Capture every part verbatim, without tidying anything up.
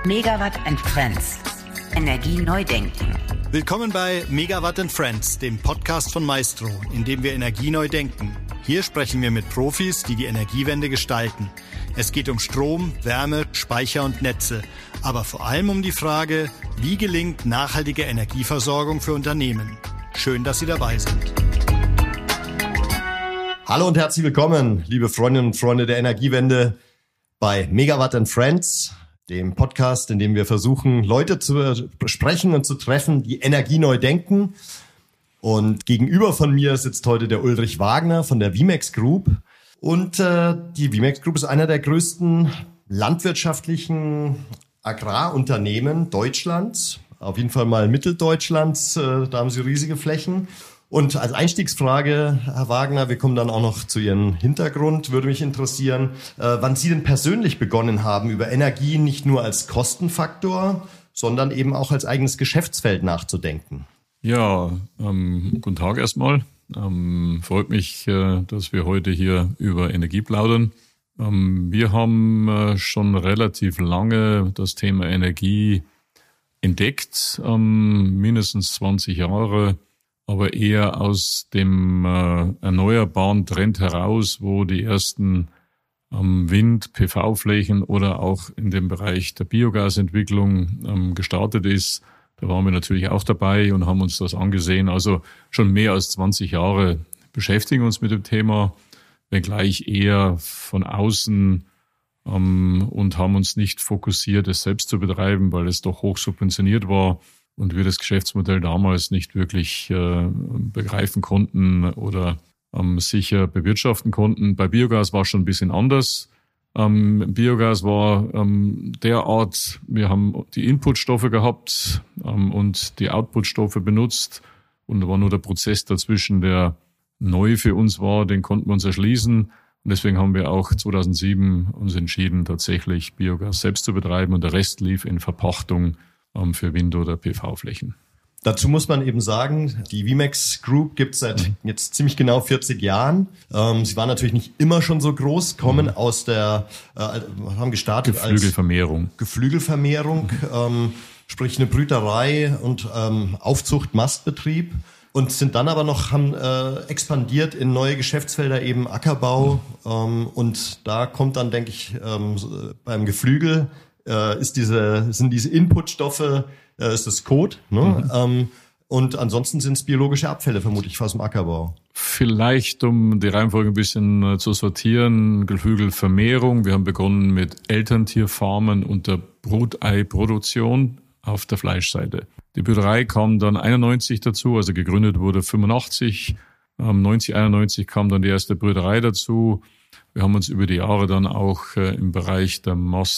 Megawatt and Friends. Energie neu denken. Willkommen bei Megawatt and Friends, dem Podcast von Maestro, in dem wir Energie neu denken. Hier sprechen wir mit Profis, die die Energiewende gestalten. Es geht um Strom, Wärme, Speicher und Netze, aber vor allem um die Frage, wie gelingt nachhaltige Energieversorgung für Unternehmen. Schön, dass Sie dabei sind. Hallo und herzlich willkommen, liebe Freundinnen und Freunde der Energiewende, bei Megawatt and Friends, dem Podcast, in dem wir versuchen, Leute zu sprechen und zu treffen, die Energie neu denken. Und gegenüber von mir sitzt heute der Ulrich Wagner von der Vimex Group. Und äh, die Vimex Group ist einer der größten landwirtschaftlichen Agrarunternehmen Deutschlands. Auf jeden Fall mal Mitteldeutschlands, äh, da haben sie riesige Flächen. Und als Einstiegsfrage, Herr Wagner, wir kommen dann auch noch zu Ihrem Hintergrund, würde mich interessieren, äh, wann Sie denn persönlich begonnen haben, über Energie nicht nur als Kostenfaktor, sondern eben auch als eigenes Geschäftsfeld nachzudenken. Ja, ähm, guten Tag erstmal. Ähm, freut mich, äh, dass wir heute hier über Energie plaudern. Ähm, wir haben äh, schon relativ lange das Thema Energie entdeckt, ähm, mindestens zwanzig Jahre. Aber eher aus dem äh, erneuerbaren Trend heraus, wo die ersten ähm, Wind-P V-Flächen oder auch in dem Bereich der Biogasentwicklung ähm, gestartet ist. Da waren wir natürlich auch dabei und haben uns das angesehen. Also schon mehr als zwanzig Jahre beschäftigen uns mit dem Thema, wenngleich eher von außen ähm, und haben uns nicht fokussiert, es selbst zu betreiben, weil es doch hoch subventioniert war. Und wir das Geschäftsmodell damals nicht wirklich äh, begreifen konnten oder ähm, sicher bewirtschaften konnten. Bei Biogas war es schon ein bisschen anders. Ähm, Biogas war ähm, derart, wir haben die Inputstoffe gehabt ähm, und die Outputstoffe benutzt. Und da war nur der Prozess dazwischen, der neu für uns war, den konnten wir uns erschließen. Und deswegen haben wir auch zweitausendsieben uns entschieden, tatsächlich Biogas selbst zu betreiben. Und der Rest lief in Verpachtung für Wind- oder P V-Flächen. Dazu muss man eben sagen, die Vimex Group gibt es seit jetzt ziemlich genau vierzig Jahren. Ähm, sie war natürlich nicht immer schon so groß, kommen mhm. aus der, äh, haben gestartet Geflügelvermehrung. als Geflügelvermehrung, mhm. ähm, sprich eine Brüterei und ähm, Aufzucht, Mastbetrieb. Und sind dann aber noch, haben äh, expandiert in neue Geschäftsfelder, eben Ackerbau. Mhm. Ähm, und da kommt dann, denke ich, ähm, beim Geflügel Äh, ist diese, sind diese Inputstoffe, äh, ist das Kot, ne? Mhm. Ähm, und ansonsten sind es biologische Abfälle, vermutlich aus dem Ackerbau. Vielleicht, um die Reihenfolge ein bisschen äh, zu sortieren, Geflügelvermehrung. Wir haben begonnen mit Elterntierfarmen und der Bruteiproduktion auf der Fleischseite. Die Brüterei kam dann einundneunzig dazu, also gegründet wurde fünfundachtzig. Ähm, neunzig, einundneunzig kam dann die erste Brüterei dazu. Wir haben uns über die Jahre dann auch äh, im Bereich der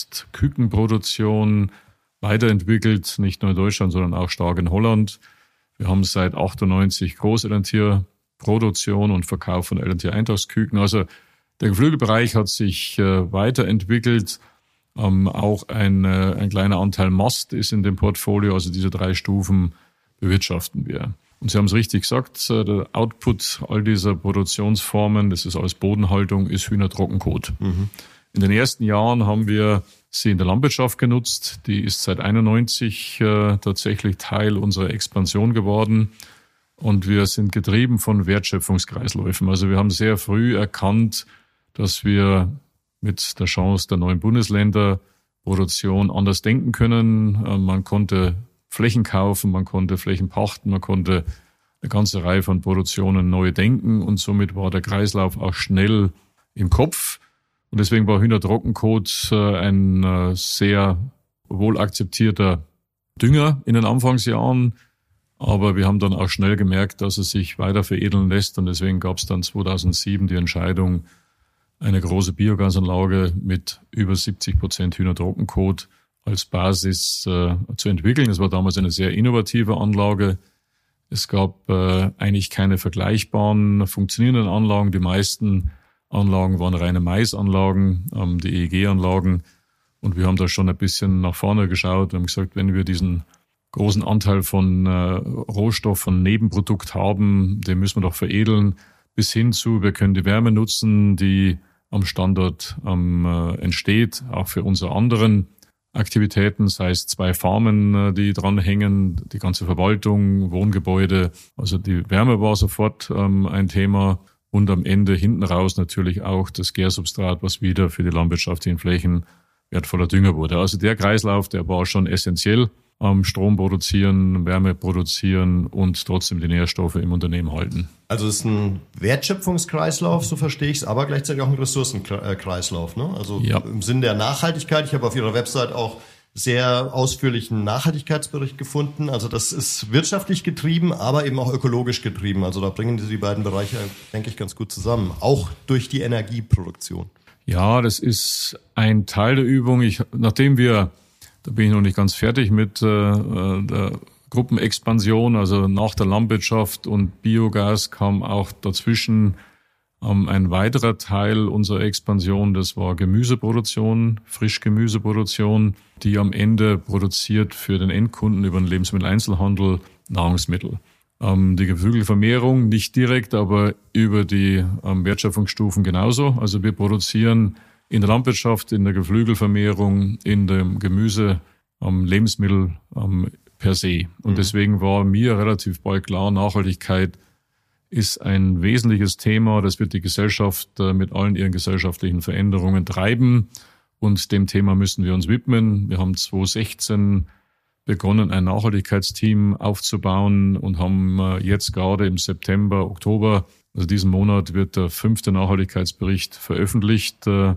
Mastkükenproduktion weiterentwickelt, nicht nur in Deutschland, sondern auch stark in Holland. Wir haben seit achtundneunzig Großelterntierproduktion und Verkauf von Elterntier-Eintagsküken. Also der Geflügelbereich hat sich äh, weiterentwickelt. Ähm, auch ein, äh, ein kleiner Anteil Mast ist in dem Portfolio, also diese drei Stufen bewirtschaften wir. Und Sie haben es richtig gesagt, der Output all dieser Produktionsformen, das ist alles Bodenhaltung, ist Hühnertrockenkot. Mhm. In den ersten Jahren haben wir sie in der Landwirtschaft genutzt. Die ist seit einundneunzig äh, tatsächlich Teil unserer Expansion geworden. Und wir sind getrieben von Wertschöpfungskreisläufen. Also wir haben sehr früh erkannt, dass wir mit der Chance der neuen Bundesländer Produktion anders denken können. Äh, man konnte Flächen kaufen, man konnte Flächen pachten, man konnte eine ganze Reihe von Produktionen neu denken und somit war der Kreislauf auch schnell im Kopf. Und deswegen war Hühnertrockenkot ein sehr wohl akzeptierter Dünger in den Anfangsjahren. Aber wir haben dann auch schnell gemerkt, dass es sich weiter veredeln lässt und deswegen gab es dann zweitausendsieben die Entscheidung, eine große Biogasanlage mit über siebzig Prozent Hühnertrockenkot als Basis äh, zu entwickeln. Es war damals eine sehr innovative Anlage. Es gab äh, eigentlich keine vergleichbaren, funktionierenden Anlagen. Die meisten Anlagen waren reine Maisanlagen, ähm, die E E G-Anlagen. Und wir haben da schon ein bisschen nach vorne geschaut und haben gesagt, wenn wir diesen großen Anteil von äh, Rohstoff, von Nebenprodukt haben, den müssen wir doch veredeln, bis hin zu, wir können die Wärme nutzen, die am Standort ähm, entsteht, auch für unsere anderen Aktivitäten, sei es zwei Farmen, die dranhängen, die ganze Verwaltung, Wohngebäude. Also die Wärme war sofort ähm, ein Thema und am Ende hinten raus natürlich auch das Gärsubstrat, was wieder für die landwirtschaftlichen Flächen wertvoller Dünger wurde. Also der Kreislauf, der war schon essentiell. Ähm, Strom produzieren, Wärme produzieren und trotzdem die Nährstoffe im Unternehmen halten. Also es ist ein Wertschöpfungskreislauf, so verstehe ich es, aber gleichzeitig auch ein Ressourcenkreislauf. Ne? Also ja. Im Sinne der Nachhaltigkeit. Ich habe auf Ihrer Website auch sehr ausführlichen Nachhaltigkeitsbericht gefunden. Also das ist wirtschaftlich getrieben, aber eben auch ökologisch getrieben. Also da bringen Sie die beiden Bereiche, denke ich, ganz gut zusammen. Auch durch die Energieproduktion. Ja, das ist ein Teil der Übung. Ich, nachdem wir Da bin ich noch nicht ganz fertig mit äh, der Gruppenexpansion. Also nach der Landwirtschaft und Biogas kam auch dazwischen ähm, ein weiterer Teil unserer Expansion. Das war Gemüseproduktion, Frischgemüseproduktion, die am Ende produziert für den Endkunden über den Lebensmitteleinzelhandel Nahrungsmittel. Ähm, die Geflügelvermehrung nicht direkt, aber über die ähm, Wertschöpfungsstufen genauso. Also wir produzieren in der Landwirtschaft, in der Geflügelvermehrung, in dem Gemüse, ähm, Lebensmittel ähm, per se. Und mhm. deswegen war mir relativ bald klar, Nachhaltigkeit ist ein wesentliches Thema. Das wird die Gesellschaft äh, mit allen ihren gesellschaftlichen Veränderungen treiben. Und dem Thema müssen wir uns widmen. Wir haben zwanzig sechzehn begonnen, ein Nachhaltigkeitsteam aufzubauen und haben äh, jetzt gerade im September, Oktober, also diesen Monat, wird der fünfte Nachhaltigkeitsbericht veröffentlicht. Äh,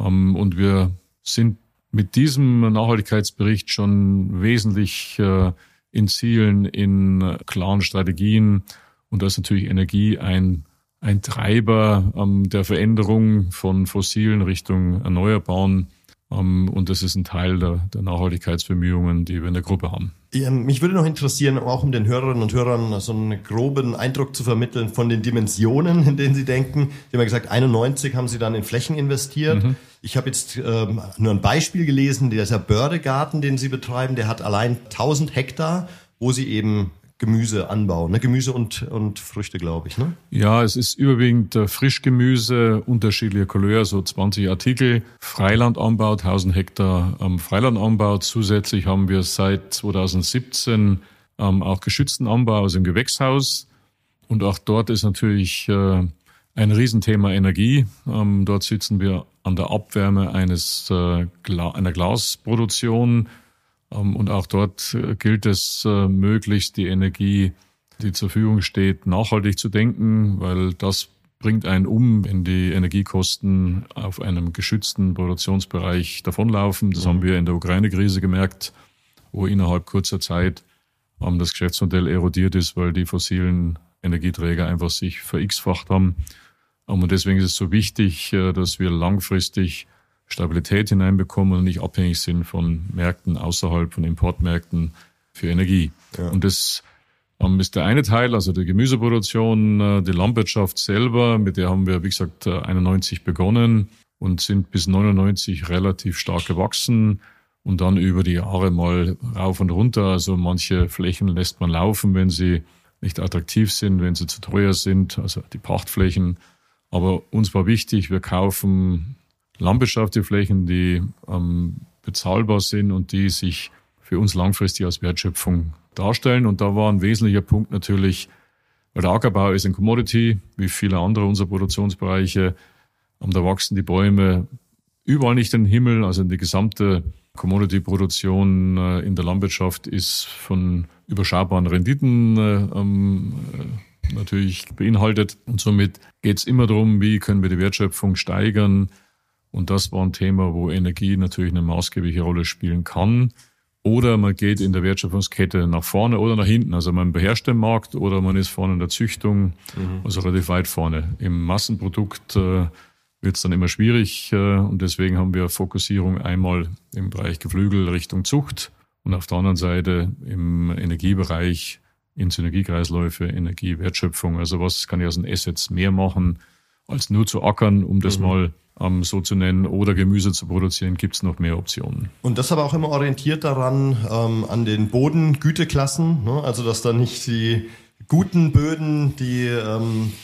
Und wir sind mit diesem Nachhaltigkeitsbericht schon wesentlich äh, in Zielen, in äh, klaren Strategien. Und da ist natürlich Energie ein, ein Treiber ähm, der Veränderung von fossilen Richtung Erneuerbaren. Ähm, und das ist ein Teil der, der Nachhaltigkeitsbemühungen, die wir in der Gruppe haben. Ja, mich würde noch interessieren, auch um den Hörerinnen und Hörern so einen groben Eindruck zu vermitteln von den Dimensionen, in denen Sie denken. Sie haben ja gesagt, einundneunzig haben Sie dann in Flächen investiert. Mhm. Ich habe jetzt ähm, nur ein Beispiel gelesen, dieser Bördegarten, den Sie betreiben, der hat allein tausend Hektar, wo Sie eben Gemüse anbauen, ne? Gemüse und, und Früchte, glaube ich, ne? Ja, es ist überwiegend äh, Frischgemüse, unterschiedliche Couleur, so zwanzig Artikel. Freilandanbau, tausend Hektar ähm, Freilandanbau. Zusätzlich haben wir seit zweitausendsiebzehn ähm, auch geschützten Anbau, also im Gewächshaus. Und auch dort ist natürlich äh, ein Riesenthema Energie. Ähm, dort sitzen wir an der Abwärme eines äh, Gla- einer Glasproduktion. Und auch dort gilt es, möglichst die Energie, die zur Verfügung steht, nachhaltig zu denken, weil das bringt einen um, wenn die Energiekosten auf einem geschützten Produktionsbereich davonlaufen. Das mhm. haben wir in der Ukraine-Krise gemerkt, wo innerhalb kurzer Zeit das Geschäftsmodell erodiert ist, weil die fossilen Energieträger einfach sich ver-x-facht haben. Und deswegen ist es so wichtig, dass wir langfristig Stabilität hineinbekommen und nicht abhängig sind von Märkten außerhalb von Importmärkten für Energie. Ja. Und das ähm, ist der eine Teil, also die Gemüseproduktion, äh, die Landwirtschaft selber, mit der haben wir, wie gesagt, einundneunzig begonnen und sind bis neunundneunzig relativ stark gewachsen und dann über die Jahre mal rauf und runter. Also manche Flächen lässt man laufen, wenn sie nicht attraktiv sind, wenn sie zu teuer sind, also die Pachtflächen. Aber uns war wichtig, wir kaufen landwirtschaftliche Flächen, die ähm, bezahlbar sind und die sich für uns langfristig als Wertschöpfung darstellen. Und da war ein wesentlicher Punkt natürlich, weil der Ackerbau ist ein Commodity, wie viele andere unserer Produktionsbereiche. Und da wachsen die Bäume überall nicht in den Himmel. Also die gesamte Commodity-Produktion äh, in der Landwirtschaft ist von überschaubaren Renditen äh, ähm, äh, natürlich beinhaltet. Und somit geht es immer darum, wie können wir die Wertschöpfung steigern. Und das war ein Thema, wo Energie natürlich eine maßgebliche Rolle spielen kann. Oder man geht in der Wertschöpfungskette nach vorne oder nach hinten. Also man beherrscht den Markt oder man ist vorne in der Züchtung, mhm. also relativ weit vorne. Im Massenprodukt äh, wird es dann immer schwierig. Äh, und deswegen haben wir Fokussierung einmal im Bereich Geflügel Richtung Zucht und auf der anderen Seite im Energiebereich in Synergiekreisläufe, Energiewertschöpfung. Also was kann ich aus den Assets mehr machen, als nur zu ackern, um das mhm. mal ähm, so zu nennen, oder Gemüse zu produzieren, gibt es noch mehr Optionen. Und das aber auch immer orientiert daran, ähm, an den Bodengüteklassen, ne? Also dass da nicht die guten Böden, die ähm,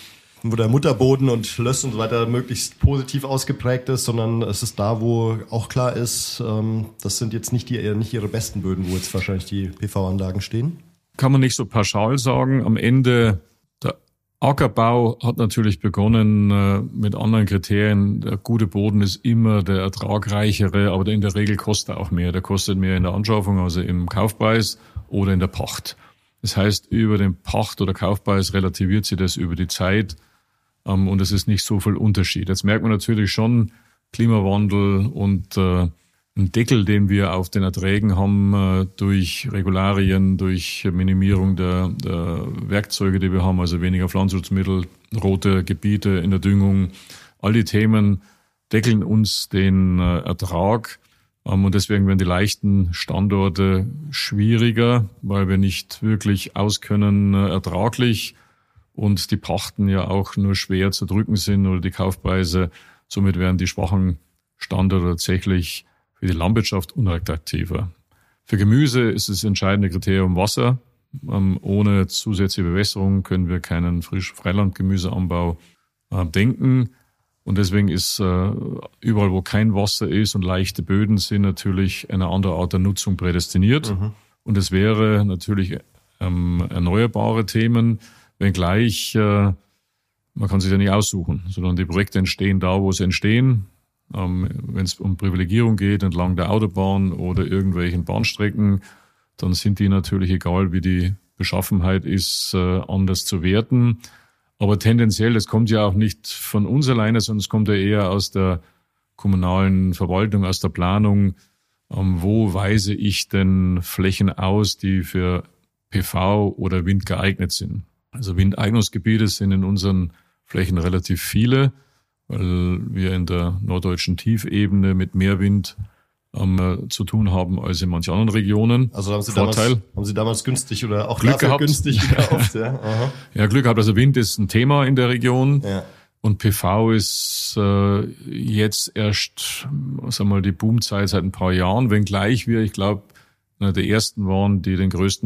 wo der Mutterboden und Löss und so weiter möglichst positiv ausgeprägt ist, sondern es ist da, wo auch klar ist, ähm, das sind jetzt nicht, die, nicht ihre besten Böden, wo jetzt wahrscheinlich die P V-Anlagen stehen? Kann man nicht so pauschal sagen. Am Ende, der Ackerbau hat natürlich begonnen äh, mit anderen Kriterien. Der gute Boden ist immer der ertragreichere, aber in der Regel kostet er auch mehr. Der kostet mehr in der Anschaffung, also im Kaufpreis oder in der Pacht. Das heißt, über den Pacht- oder Kaufpreis relativiert sich das über die Zeit. Und es ist nicht so viel Unterschied. Jetzt merkt man natürlich schon Klimawandel und äh, einen Deckel, den wir auf den Erträgen haben äh, durch Regularien, durch Minimierung der, der Werkzeuge, die wir haben, also weniger Pflanzenschutzmittel, rote Gebiete in der Düngung. All die Themen deckeln uns den äh, Ertrag. Ähm, und deswegen werden die leichten Standorte schwieriger, weil wir nicht wirklich auskönnen äh, ertraglich. Und die Pachten ja auch nur schwer zu drücken sind oder die Kaufpreise. Somit werden die schwachen Standorte tatsächlich für die Landwirtschaft unattraktiver. Für Gemüse ist das entscheidende Kriterium Wasser. Ähm, ohne zusätzliche Bewässerung können wir keinen Frisch-Freilandgemüseanbau äh, denken. Und deswegen ist äh, überall, wo kein Wasser ist und leichte Böden sind, natürlich eine andere Art der Nutzung prädestiniert. Mhm. Und es wäre natürlich ähm, erneuerbare Themen, wenngleich, äh, man kann sich ja nicht aussuchen, sondern die Projekte entstehen da, wo sie entstehen. Ähm, wenn es um Privilegierung geht, entlang der Autobahn oder irgendwelchen Bahnstrecken, dann sind die natürlich, egal wie die Beschaffenheit ist, äh, anders zu werten. Aber tendenziell, das kommt ja auch nicht von uns alleine, sondern es kommt ja eher aus der kommunalen Verwaltung, aus der Planung. Ähm, wo weise ich denn Flächen aus, die für P V oder Wind geeignet sind? Also Windeignungsgebiete sind in unseren Flächen relativ viele, weil wir in der norddeutschen Tiefebene mit mehr Wind ähm, zu tun haben als in manchen anderen Regionen. Also haben Sie, Vorteil, damals, haben Sie damals günstig oder auch Glück gehabt. günstig gekauft? Ja. Aha. Ja, Glück gehabt. Also Wind ist ein Thema in der Region. Ja. Und P V ist äh, jetzt erst, sagen wir mal, die Boomzeit seit ein paar Jahren, wenngleich wir, ich glaube, einer der ersten waren, die den größten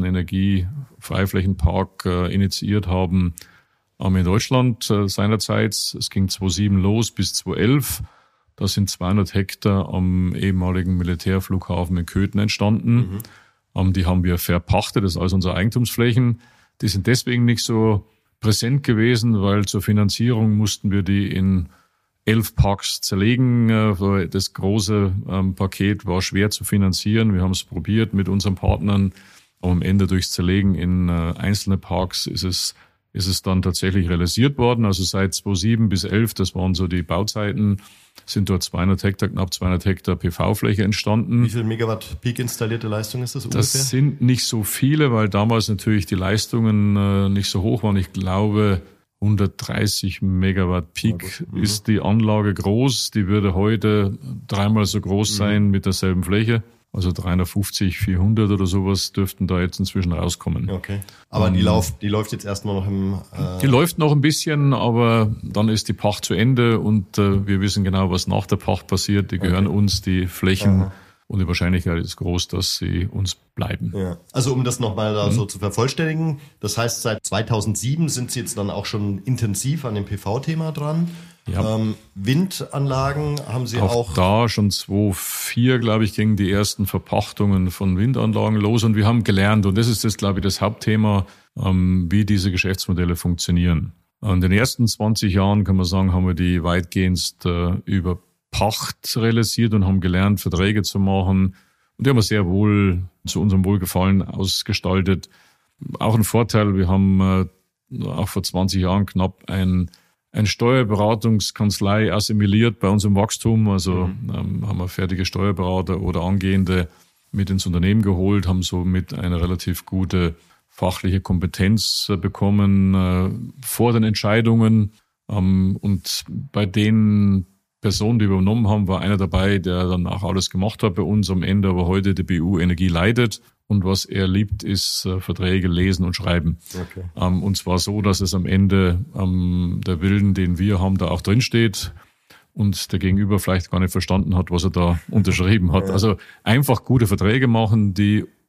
Energiefreiflächenpark äh, initiiert haben ähm, in Deutschland äh, seinerzeit. Es ging zweitausendsieben los bis zweitausendelf. Da sind zweihundert Hektar am ehemaligen Militärflughafen in Köthen entstanden. Mhm. Ähm, die haben wir verpachtet, das ist alles unsere Eigentumsflächen. Die sind deswegen nicht so präsent gewesen, weil zur Finanzierung mussten wir die in elf Parks zerlegen. Das große ähm, Paket war schwer zu finanzieren. Wir haben es probiert mit unseren Partnern, aber am Ende durchs Zerlegen in äh, einzelne Parks ist es ist es dann tatsächlich realisiert worden. Also seit zweitausendsieben bis elf, das waren so die Bauzeiten, sind dort zweihundert Hektar, knapp zweihundert Hektar P V-Fläche entstanden. Wie viel Megawatt Peak installierte Leistung ist das ungefähr? Das sind nicht so viele, weil damals natürlich die Leistungen äh, nicht so hoch waren. Ich glaube, hundertdreißig Megawatt Peak mhm. ist die Anlage groß. Die würde heute dreimal so groß mhm. sein mit derselben Fläche. Also dreihundertfünfzig, vierhundert oder sowas dürften da jetzt inzwischen rauskommen. Okay. Aber um, die, lauf, die läuft jetzt erstmal noch im... Äh die läuft noch ein bisschen, aber dann ist die Pacht zu Ende und äh, wir wissen genau, was nach der Pacht passiert. Die gehören okay. uns, die Flächen. Aha. Und die Wahrscheinlichkeit ist groß, dass sie uns bleiben. Ja. Also um das nochmal da mhm. so zu vervollständigen, das heißt, seit zweitausendsieben sind Sie jetzt dann auch schon intensiv an dem P V-Thema dran. Ja. Ähm, Windanlagen haben Sie auch... Auch da schon zweitausendvier, glaube ich, gingen die ersten Verpachtungen von Windanlagen los. Und wir haben gelernt, und das ist das, glaube ich, das Hauptthema, ähm, wie diese Geschäftsmodelle funktionieren. In den ersten zwanzig Jahren, kann man sagen, haben wir die weitgehend äh, über Pacht realisiert und haben gelernt, Verträge zu machen. Und die haben wir sehr wohl zu unserem Wohlgefallen ausgestaltet. Auch ein Vorteil, wir haben äh, auch vor zwanzig Jahren knapp ein, ein Steuerberatungskanzlei assimiliert bei unserem Wachstum. Also mhm. ähm, haben wir fertige Steuerberater oder Angehende mit ins Unternehmen geholt, haben somit eine relativ gute fachliche Kompetenz äh, bekommen äh, vor den Entscheidungen. Ähm, und bei den Personen, die wir übernommen haben, war einer dabei, der dann auch alles gemacht hat bei uns, am Ende aber heute die B U Energie leitet. Und was er liebt, ist äh, Verträge lesen und schreiben. Okay. Ähm, und zwar so, dass es am Ende ähm, der Willen, den wir haben, da auch drinsteht und der Gegenüber vielleicht gar nicht verstanden hat, was er da unterschrieben hat. Ja. Also einfach gute Verträge machen, die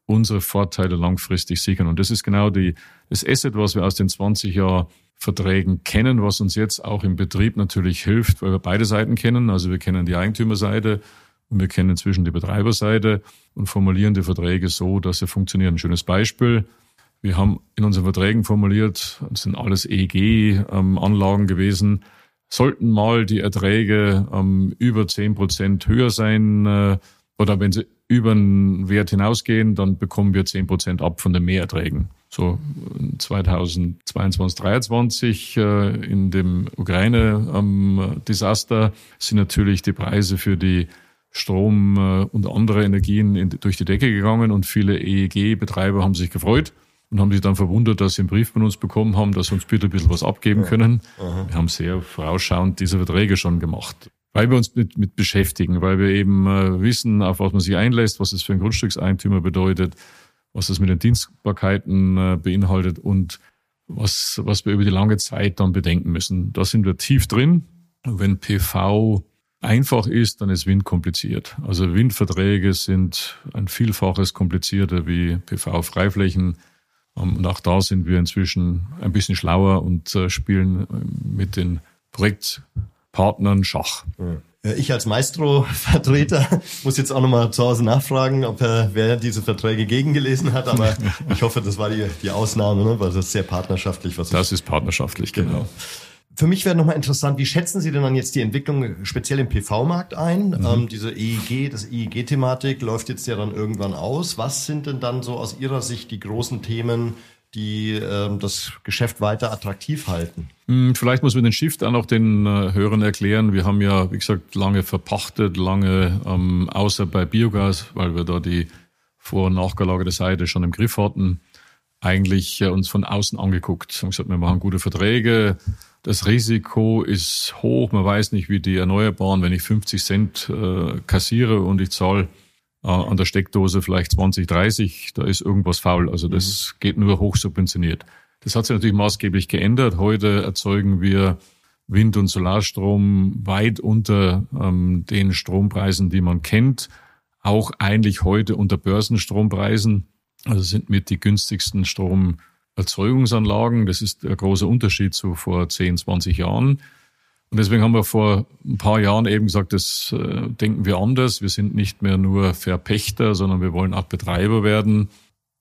unsere Vorteile langfristig sichern. Und das ist genau die, das Asset, was wir aus den zwanzig Jahren Verträgen kennen, was uns jetzt auch im Betrieb natürlich hilft, weil wir beide Seiten kennen. Also wir kennen die Eigentümerseite und wir kennen inzwischen die Betreiberseite und formulieren die Verträge so, dass sie funktionieren. Ein schönes Beispiel. Wir haben in unseren Verträgen formuliert, das sind alles E E G-Anlagen gewesen, sollten mal die Erträge ähm, über zehn Prozent höher sein äh, oder wenn sie über den Wert hinausgehen, dann bekommen wir zehn Prozent ab von den Mehrerträgen. So zweitausendzweiundzwanzig, dreiundzwanzig äh, in dem Ukraine-Desaster ähm, sind natürlich die Preise für die Strom äh, und andere Energien in, durch die Decke gegangen und viele E E G-Betreiber haben sich gefreut und haben sich dann verwundert, dass sie einen Brief von uns bekommen haben, dass sie uns bitte ein bisschen was abgeben können. Ja. Wir haben sehr vorausschauend diese Verträge schon gemacht, weil wir uns mit, mit beschäftigen, weil wir eben äh, wissen, auf was man sich einlässt, was es für einen Grundstückseigentümer bedeutet, was das mit den Dienstbarkeiten äh, beinhaltet und was, was wir über die lange Zeit dann bedenken müssen. Da sind wir tief drin. Wenn P V einfach ist, dann ist Wind kompliziert. Also Windverträge sind ein Vielfaches komplizierter wie P V-Freiflächen. Und auch da sind wir inzwischen ein bisschen schlauer und äh, spielen mit den Projektpartnern Schach. Ich als Maestro-Vertreter muss jetzt auch nochmal zu Hause nachfragen, ob er, wer diese Verträge gegengelesen hat, aber ich hoffe, das war die, die Ausnahme, ne? Weil das ist sehr partnerschaftlich. Was das ist partnerschaftlich, genau. genau. Für mich wäre nochmal interessant, wie schätzen Sie denn dann jetzt die Entwicklung speziell im P V-Markt ein? Mhm. Ähm, diese E E G, das E E G-Thematik läuft jetzt ja dann irgendwann aus. Was sind denn dann so aus Ihrer Sicht die großen Themen, die ähm, das Geschäft weiter attraktiv halten? Vielleicht muss man den Shift auch noch den äh, Hörern erklären. Wir haben ja, wie gesagt, lange verpachtet, lange ähm, außer bei Biogas, weil wir da die vor- und nachgelagerte Seite schon im Griff hatten, eigentlich äh, uns von außen angeguckt. Wir haben gesagt, wir machen gute Verträge. Das Risiko ist hoch. Man weiß nicht, wie die Erneuerbaren, wenn ich fünfzig Cent äh, kassiere und ich zahle äh, an der Steckdose vielleicht zwanzig, dreißig, da ist irgendwas faul. Also das mhm. geht nur hochsubventioniert. Das hat sich natürlich maßgeblich geändert. Heute erzeugen wir Wind- und Solarstrom weit unter ähm, den Strompreisen, die man kennt. Auch eigentlich heute unter Börsenstrompreisen. Also sind mit die günstigsten Stromerzeugungsanlagen. Das ist der große Unterschied zu vor zehn, zwanzig Jahren. Und deswegen haben wir vor ein paar Jahren eben gesagt, das äh, denken wir anders. Wir sind nicht mehr nur Verpächter, sondern wir wollen auch Betreiber werden,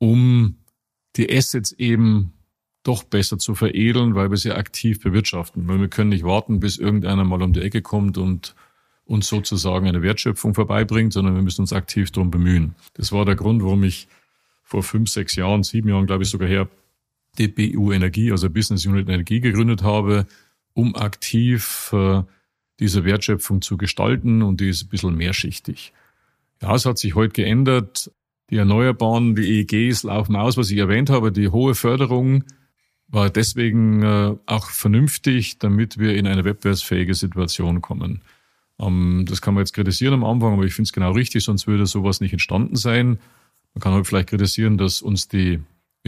um die Assets eben doch besser zu veredeln, weil wir sie aktiv bewirtschaften. Weil wir können nicht warten, bis irgendeiner mal um die Ecke kommt und uns sozusagen eine Wertschöpfung vorbeibringt, sondern wir müssen uns aktiv darum bemühen. Das war der Grund, warum ich vor fünf, sechs Jahren, sieben Jahren, glaube ich sogar her, die B U Energie, also Business Unit Energie gegründet habe, um aktiv äh, diese Wertschöpfung zu gestalten, und die ist ein bisschen mehrschichtig. Ja, es hat sich heute geändert. Die Erneuerbaren, die E E Gs laufen aus, was ich erwähnt habe. Die hohe Förderung war deswegen äh, auch vernünftig, damit wir in eine wettbewerbsfähige Situation kommen. Ähm, das kann man jetzt kritisieren am Anfang, aber ich finde es genau richtig, sonst würde sowas nicht entstanden sein. Man kann halt vielleicht kritisieren, dass uns die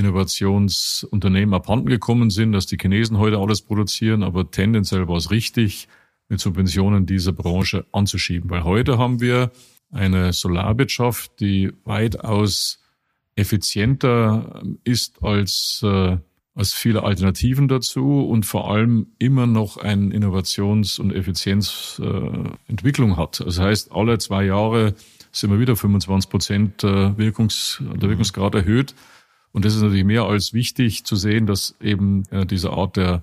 Innovationsunternehmen abhanden gekommen sind, dass die Chinesen heute alles produzieren, aber tendenziell war es richtig, mit Subventionen dieser Branche anzuschieben, weil heute haben wir eine Solarwirtschaft, die weitaus effizienter ist als äh, als viele Alternativen dazu und vor allem immer noch eine Innovations- und Effizienzentwicklung äh, hat. Das heißt, alle zwei Jahre sind wir wieder fünfundzwanzig Prozent äh, Wirkungs, der Wirkungsgrad erhöht. Und das ist natürlich mehr als wichtig zu sehen, dass eben äh, diese Art der,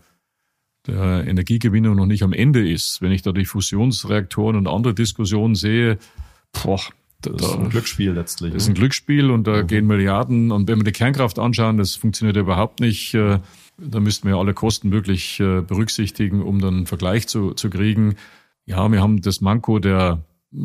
der Energiegewinnung noch nicht am Ende ist. Wenn ich da die Fusionsreaktoren und andere Diskussionen sehe, boah, das ist ein Glücksspiel letztlich. Das ist ein Glücksspiel und da mhm. gehen Milliarden. Und wenn wir die Kernkraft anschauen, das funktioniert ja überhaupt nicht. Da müssten wir alle Kosten wirklich berücksichtigen, um dann einen Vergleich zu, zu kriegen. Ja, wir haben das Manko der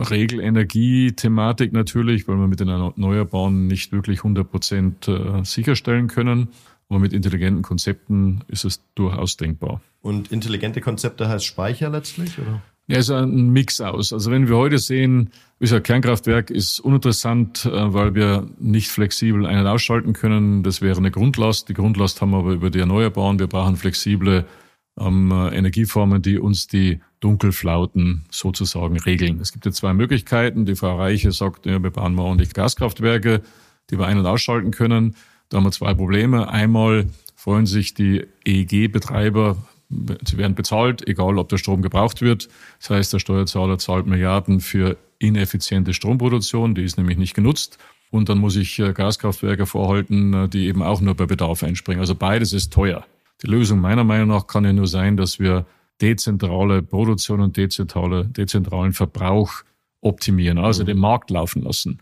Regelenergie-Thematik natürlich, weil wir mit den Erneuerbaren nicht wirklich hundert Prozent sicherstellen können. Aber mit intelligenten Konzepten ist es durchaus denkbar. Und intelligente Konzepte heißt Speicher letztlich, oder? Ja, es ist ein Mix aus. Also wenn wir heute sehen, wie gesagt, Kernkraftwerk ist uninteressant, weil wir nicht flexibel ein- und ausschalten können. Das wäre eine Grundlast. Die Grundlast haben wir aber über die Erneuerbaren. Wir brauchen flexible ähm, Energieformen, die uns die Dunkelflauten sozusagen regeln. Es gibt ja zwei Möglichkeiten. Die Frau Reiche sagt, ja, wir bauen mal ordentlich Gaskraftwerke. die wir ein- und ausschalten können. Da haben wir zwei Probleme. Einmal freuen sich die E E G-Betreiber, sie werden bezahlt, egal ob der Strom gebraucht wird. Das heißt, der Steuerzahler zahlt Milliarden für ineffiziente Stromproduktion, die ist nämlich nicht genutzt. Und dann muss ich Gaskraftwerke vorhalten, die eben auch nur bei Bedarf einspringen. Also beides ist teuer. Die Lösung meiner Meinung nach kann ja nur sein, dass wir dezentrale Produktion und dezentrale, dezentralen Verbrauch optimieren, also den Markt laufen lassen.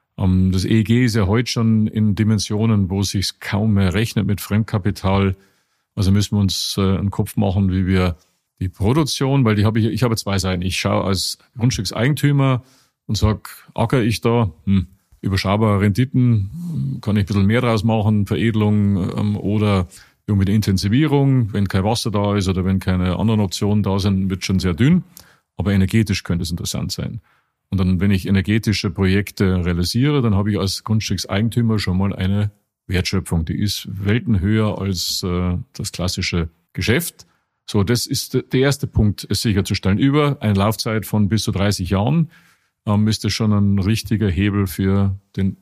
Das E E G ist ja heute schon in Dimensionen, wo es sich kaum mehr rechnet mit Fremdkapital. Also müssen wir uns einen Kopf machen, wie wir die Produktion, weil die habe ich, ich habe zwei Seiten. Ich schaue als Grundstückseigentümer und sage, acker ich da, hm, überschaubare Renditen, kann ich ein bisschen mehr draus machen, Veredelung ähm, oder mit der Intensivierung, wenn kein Wasser da ist oder wenn keine anderen Optionen da sind, wird schon sehr dünn. Aber energetisch könnte es interessant sein. Und dann, wenn ich energetische Projekte realisiere, dann habe ich als Grundstückseigentümer schon mal eine Wertschöpfung. Die ist Welten höher als äh, das klassische Geschäft. So, das ist der erste Punkt, es sicherzustellen. Über eine Laufzeit von bis zu dreißig Jahren ähm, ist das schon ein richtiger Hebel für den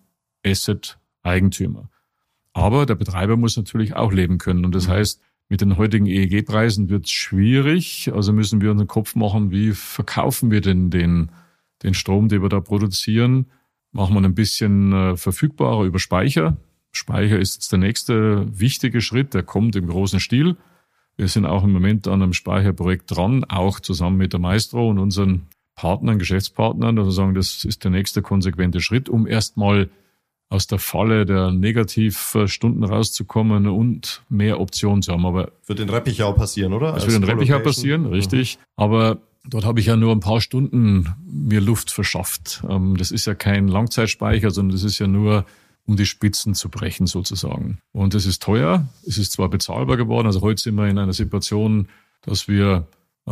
Asset-Eigentümer. Aber der Betreiber muss natürlich auch leben können. Und das heißt, mit den heutigen E E G-Preisen wird es schwierig. Also müssen wir uns den Kopf machen, wie verkaufen wir denn den, den Strom, den wir da produzieren? Machen wir ein bisschen äh, verfügbarer über Speicher. Speicher ist jetzt der nächste wichtige Schritt, der kommt im großen Stil. Wir sind auch im Moment an einem Speicherprojekt dran, auch zusammen mit der Maestro und unseren Partnern, Geschäftspartnern. Also sagen, das ist der nächste konsequente Schritt, um erstmal aus der Falle der Negativstunden rauszukommen und mehr Optionen zu haben. Aber wird in Reppichau passieren, oder? Das wird in Reppichau passieren, richtig. Mhm. Aber dort habe ich ja nur ein paar Stunden mir Luft verschafft. Das ist ja kein Langzeitspeicher, sondern das ist ja nur, um die Spitzen zu brechen sozusagen. Und das ist teuer. Es ist zwar bezahlbar geworden. Also heute sind wir in einer Situation, dass wir,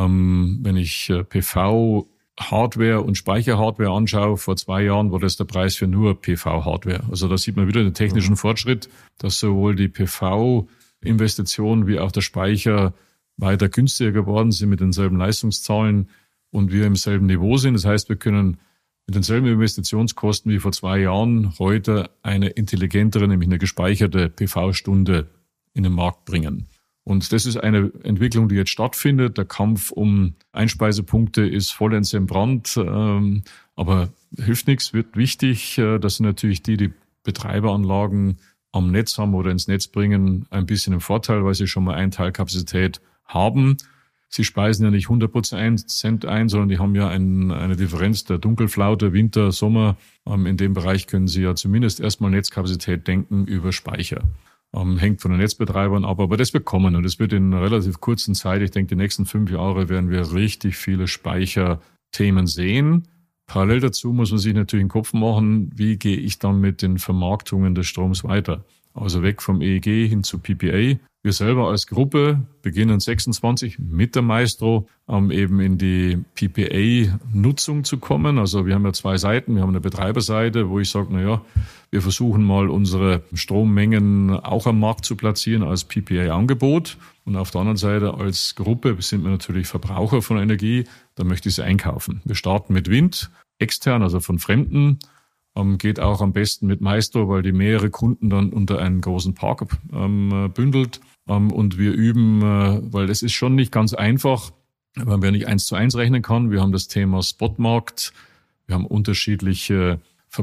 wenn ich P V Hardware und Speicherhardware anschaue, vor zwei Jahren war das der Preis für nur P V-Hardware. Also da sieht man wieder den technischen Fortschritt, dass sowohl die P V-Investition wie auch der Speicher weiter günstiger geworden sind mit denselben Leistungszahlen und wir im selben Niveau sind. Das heißt, wir können mit denselben Investitionskosten wie vor zwei Jahren heute eine intelligentere, nämlich eine gespeicherte P V-Stunde in den Markt bringen. Und das ist eine Entwicklung, die jetzt stattfindet. Der Kampf um Einspeisepunkte ist vollends entbrannt, ähm, aber hilft nichts, wird wichtig. Äh, das sind natürlich die, die Betreiberanlagen am Netz haben oder ins Netz bringen, ein bisschen im Vorteil, weil sie schon mal eine Teilkapazität haben. Sie speisen ja nicht hundert Prozent ein, sondern die haben ja ein, eine Differenz der Dunkelflaute, Winter, Sommer. Ähm, in dem Bereich können sie ja zumindest erstmal Netzkapazität denken über Speicher. Ähm, hängt von den Netzbetreibern ab, aber das wird kommen und es wird in einer relativ kurzen Zeit, ich denke, die nächsten fünf Jahre werden wir richtig viele Speicherthemen sehen. Parallel dazu muss man sich natürlich den Kopf machen, wie gehe ich dann mit den Vermarktungen des Stroms weiter? Also weg vom E E G hin zu P P A. Wir selber als Gruppe beginnen sechsundzwanzig mit der Maestro um eben in die P P A-Nutzung zu kommen. Also wir haben ja zwei Seiten. Wir haben eine Betreiberseite, wo ich sage, na ja, wir versuchen mal unsere Strommengen auch am Markt zu platzieren als P P A-Angebot. Und auf der anderen Seite als Gruppe sind wir natürlich Verbraucher von Energie. Da möchte ich sie einkaufen. Wir starten mit Wind, extern, also von Fremden. Geht auch am besten mit Maestro, weil die mehrere Kunden dann unter einen großen Park ähm, bündelt. Ähm, und wir üben, äh, weil das ist schon nicht ganz einfach, weil man nicht eins zu eins rechnen kann. Wir haben das Thema Spotmarkt. Wir haben unterschiedliche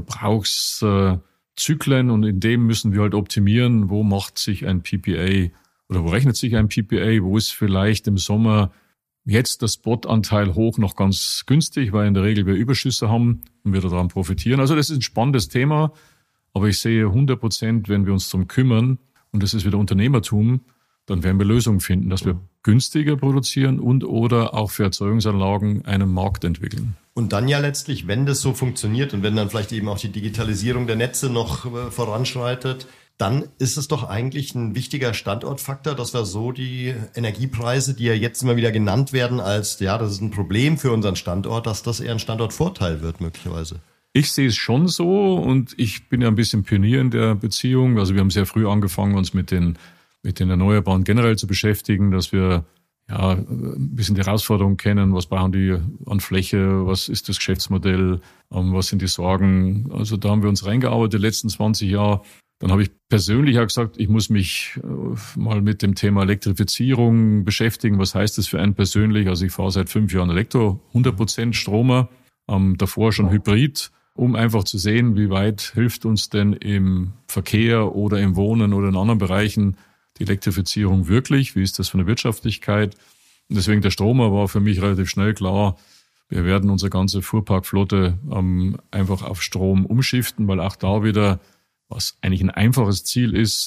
Verbrauchszyklen und in dem müssen wir halt optimieren, wo macht sich ein P P A oder wo rechnet sich ein P P A, wo ist vielleicht im Sommer jetzt der Spot-Anteil hoch noch ganz günstig, weil in der Regel wir Überschüsse haben und wir daran profitieren. Also das ist ein spannendes Thema, aber ich sehe hundert Prozent, wenn wir uns darum kümmern, und das ist wieder Unternehmertum, dann werden wir Lösungen finden, dass wir günstiger produzieren und oder auch für Erzeugungsanlagen einen Markt entwickeln. Und dann ja letztlich, wenn das so funktioniert und wenn dann vielleicht eben auch die Digitalisierung der Netze noch äh, voranschreitet, dann ist es doch eigentlich ein wichtiger Standortfaktor, dass wir so die Energiepreise, die ja jetzt immer wieder genannt werden als, ja, das ist ein Problem für unseren Standort, dass das eher ein Standortvorteil wird möglicherweise. Ich sehe es schon so und ich bin ja ein bisschen Pionier in der Beziehung. Also wir haben sehr früh angefangen, uns mit den, mit den Erneuerbaren generell zu beschäftigen, dass wir ja, ein bisschen die Herausforderungen kennen. Was brauchen die an Fläche? Was ist das Geschäftsmodell? Was sind die Sorgen? Also da haben wir uns reingearbeitet die letzten zwanzig Jahre. Dann habe ich persönlich auch gesagt, ich muss mich mal mit dem Thema Elektrifizierung beschäftigen. Was heißt das für einen persönlich? Also ich fahre seit fünf Jahren Elektro, hundert Prozent Stromer, ähm, davor schon Hybrid, um einfach zu sehen, wie weit hilft uns denn im Verkehr oder im Wohnen oder in anderen Bereichen die Elektrifizierung wirklich? Wie ist das von der Wirtschaftlichkeit? Und deswegen der Stromer war für mich relativ schnell klar, wir werden unsere ganze Fuhrparkflotte ähm, einfach auf Strom umschiften, weil auch da wieder, was eigentlich ein einfaches Ziel ist,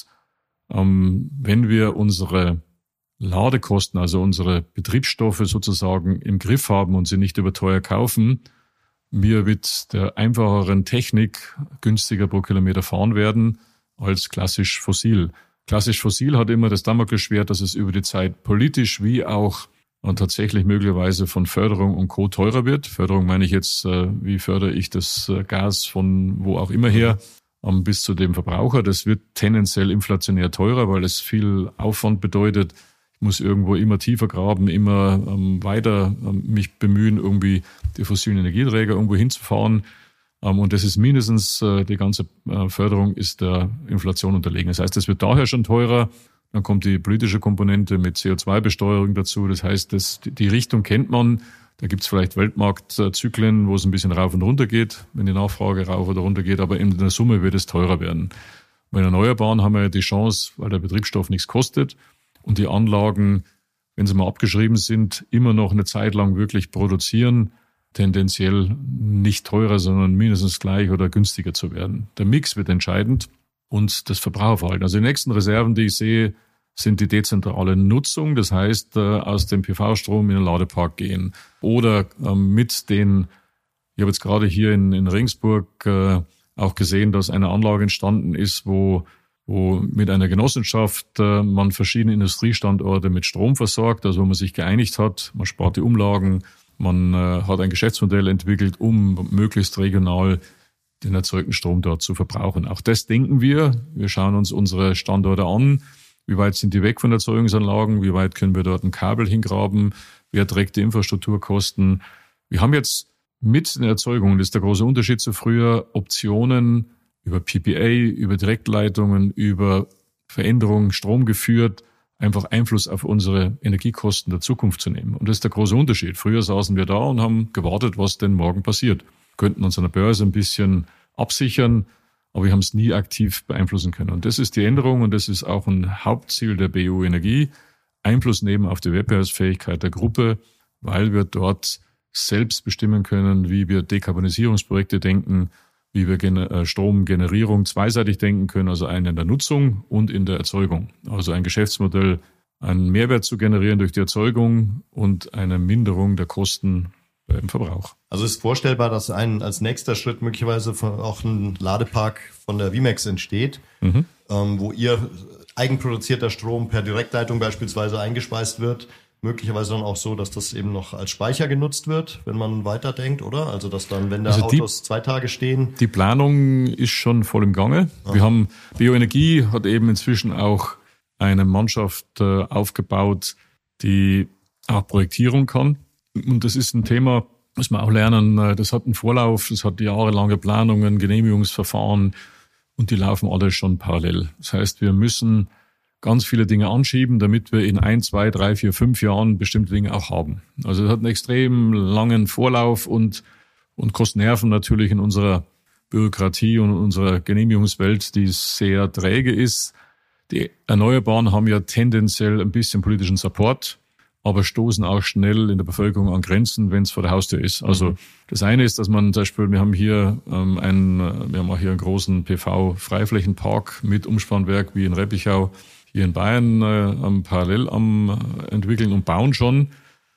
ähm, wenn wir unsere Ladekosten, also unsere Betriebsstoffe sozusagen im Griff haben und sie nicht überteuer kaufen, wir mit der einfacheren Technik günstiger pro Kilometer fahren werden als klassisch fossil. Klassisch fossil hat immer das Damoklesschwert, dass es über die Zeit politisch wie auch und tatsächlich möglicherweise von Förderung und Co. teurer wird. Förderung meine ich jetzt, wie fördere ich das Gas von wo auch immer her, bis zu dem Verbraucher. Das wird tendenziell inflationär teurer, weil es viel Aufwand bedeutet. Ich muss irgendwo immer tiefer graben, immer ähm, weiter ähm, mich bemühen, irgendwie die fossilen Energieträger irgendwo hinzufahren. Ähm, und das ist mindestens, äh, die ganze äh, Förderung ist der Inflation unterlegen. Das heißt, es wird daher schon teurer. Dann kommt die politische Komponente mit C O zwei Besteuerung dazu. Das heißt, das, die Richtung kennt man. Da gibt es vielleicht Weltmarktzyklen, wo es ein bisschen rauf und runter geht, wenn die Nachfrage rauf oder runter geht. Aber in der Summe wird es teurer werden. Bei Erneuerbaren haben wir die Chance, weil der Betriebsstoff nichts kostet und die Anlagen, wenn sie mal abgeschrieben sind, immer noch eine Zeit lang wirklich produzieren, tendenziell nicht teurer, sondern mindestens gleich oder günstiger zu werden. Der Mix wird entscheidend und das Verbraucherverhalten. Also die nächsten Reserven, die ich sehe, sind die dezentrale Nutzung. Das heißt, aus dem P V-Strom in den Ladepark gehen oder mit den, ich habe jetzt gerade hier in, in Regensburg auch gesehen, dass eine Anlage entstanden ist, wo wo mit einer Genossenschaft äh, man verschiedene Industriestandorte mit Strom versorgt, also wo man sich geeinigt hat, man spart die Umlagen, man äh, hat ein Geschäftsmodell entwickelt, um möglichst regional den erzeugten Strom dort zu verbrauchen. Auch das denken wir. Wir schauen uns unsere Standorte an. Wie weit sind die weg von Erzeugungsanlagen? Wie weit können wir dort ein Kabel hingraben? Wer trägt die Infrastrukturkosten? Wir haben jetzt mit den Erzeugungen, das ist der große Unterschied zu früher, Optionen, über P P A, über Direktleitungen, über Veränderungen, Strom geführt, einfach Einfluss auf unsere Energiekosten der Zukunft zu nehmen. Und das ist der große Unterschied. Früher saßen wir da und haben gewartet, was denn morgen passiert. Wir könnten uns an der Börse ein bisschen absichern, aber wir haben es nie aktiv beeinflussen können. Und das ist die Änderung und das ist auch ein Hauptziel der B U Energie, Einfluss nehmen auf die Wettbewerbsfähigkeit der Gruppe, weil wir dort selbst bestimmen können, wie wir Dekarbonisierungsprojekte denken, wie wir Stromgenerierung zweiseitig denken können, also einen in der Nutzung und in der Erzeugung. Also ein Geschäftsmodell, einen Mehrwert zu generieren durch die Erzeugung und eine Minderung der Kosten beim Verbrauch. Also ist vorstellbar, dass ein als nächster Schritt möglicherweise auch ein Ladepark von der Vimex entsteht, mhm. ähm, wo ihr eigenproduzierter Strom per Direktleitung beispielsweise eingespeist wird. Möglicherweise dann auch so, dass das eben noch als Speicher genutzt wird, wenn man weiterdenkt, oder? Also dass dann, wenn da also die, Autos zwei Tage stehen. Die Planung ist schon voll im Gange. Aha. Wir haben, Bioenergie hat eben inzwischen auch eine Mannschaft äh, aufgebaut, die auch Projektierung kann. Und das ist ein Thema, muss man auch lernen. Das hat einen Vorlauf, das hat jahrelange Planungen, Genehmigungsverfahren und die laufen alle schon parallel. Das heißt, wir müssen ganz viele Dinge anschieben, damit wir in ein, zwei, drei, vier, fünf Jahren bestimmte Dinge auch haben. Also es hat einen extrem langen Vorlauf und, und kostet Nerven natürlich in unserer Bürokratie und in unserer Genehmigungswelt, die sehr träge ist. Die Erneuerbaren haben ja tendenziell ein bisschen politischen Support, aber stoßen auch schnell in der Bevölkerung an Grenzen, wenn es vor der Haustür ist. Also das eine ist, dass man zum Beispiel, wir haben hier ähm, einen, wir haben auch hier einen großen P V-Freiflächenpark mit Umspannwerk wie in Reppichau, hier in Bayern äh, parallel am äh, entwickeln und bauen schon.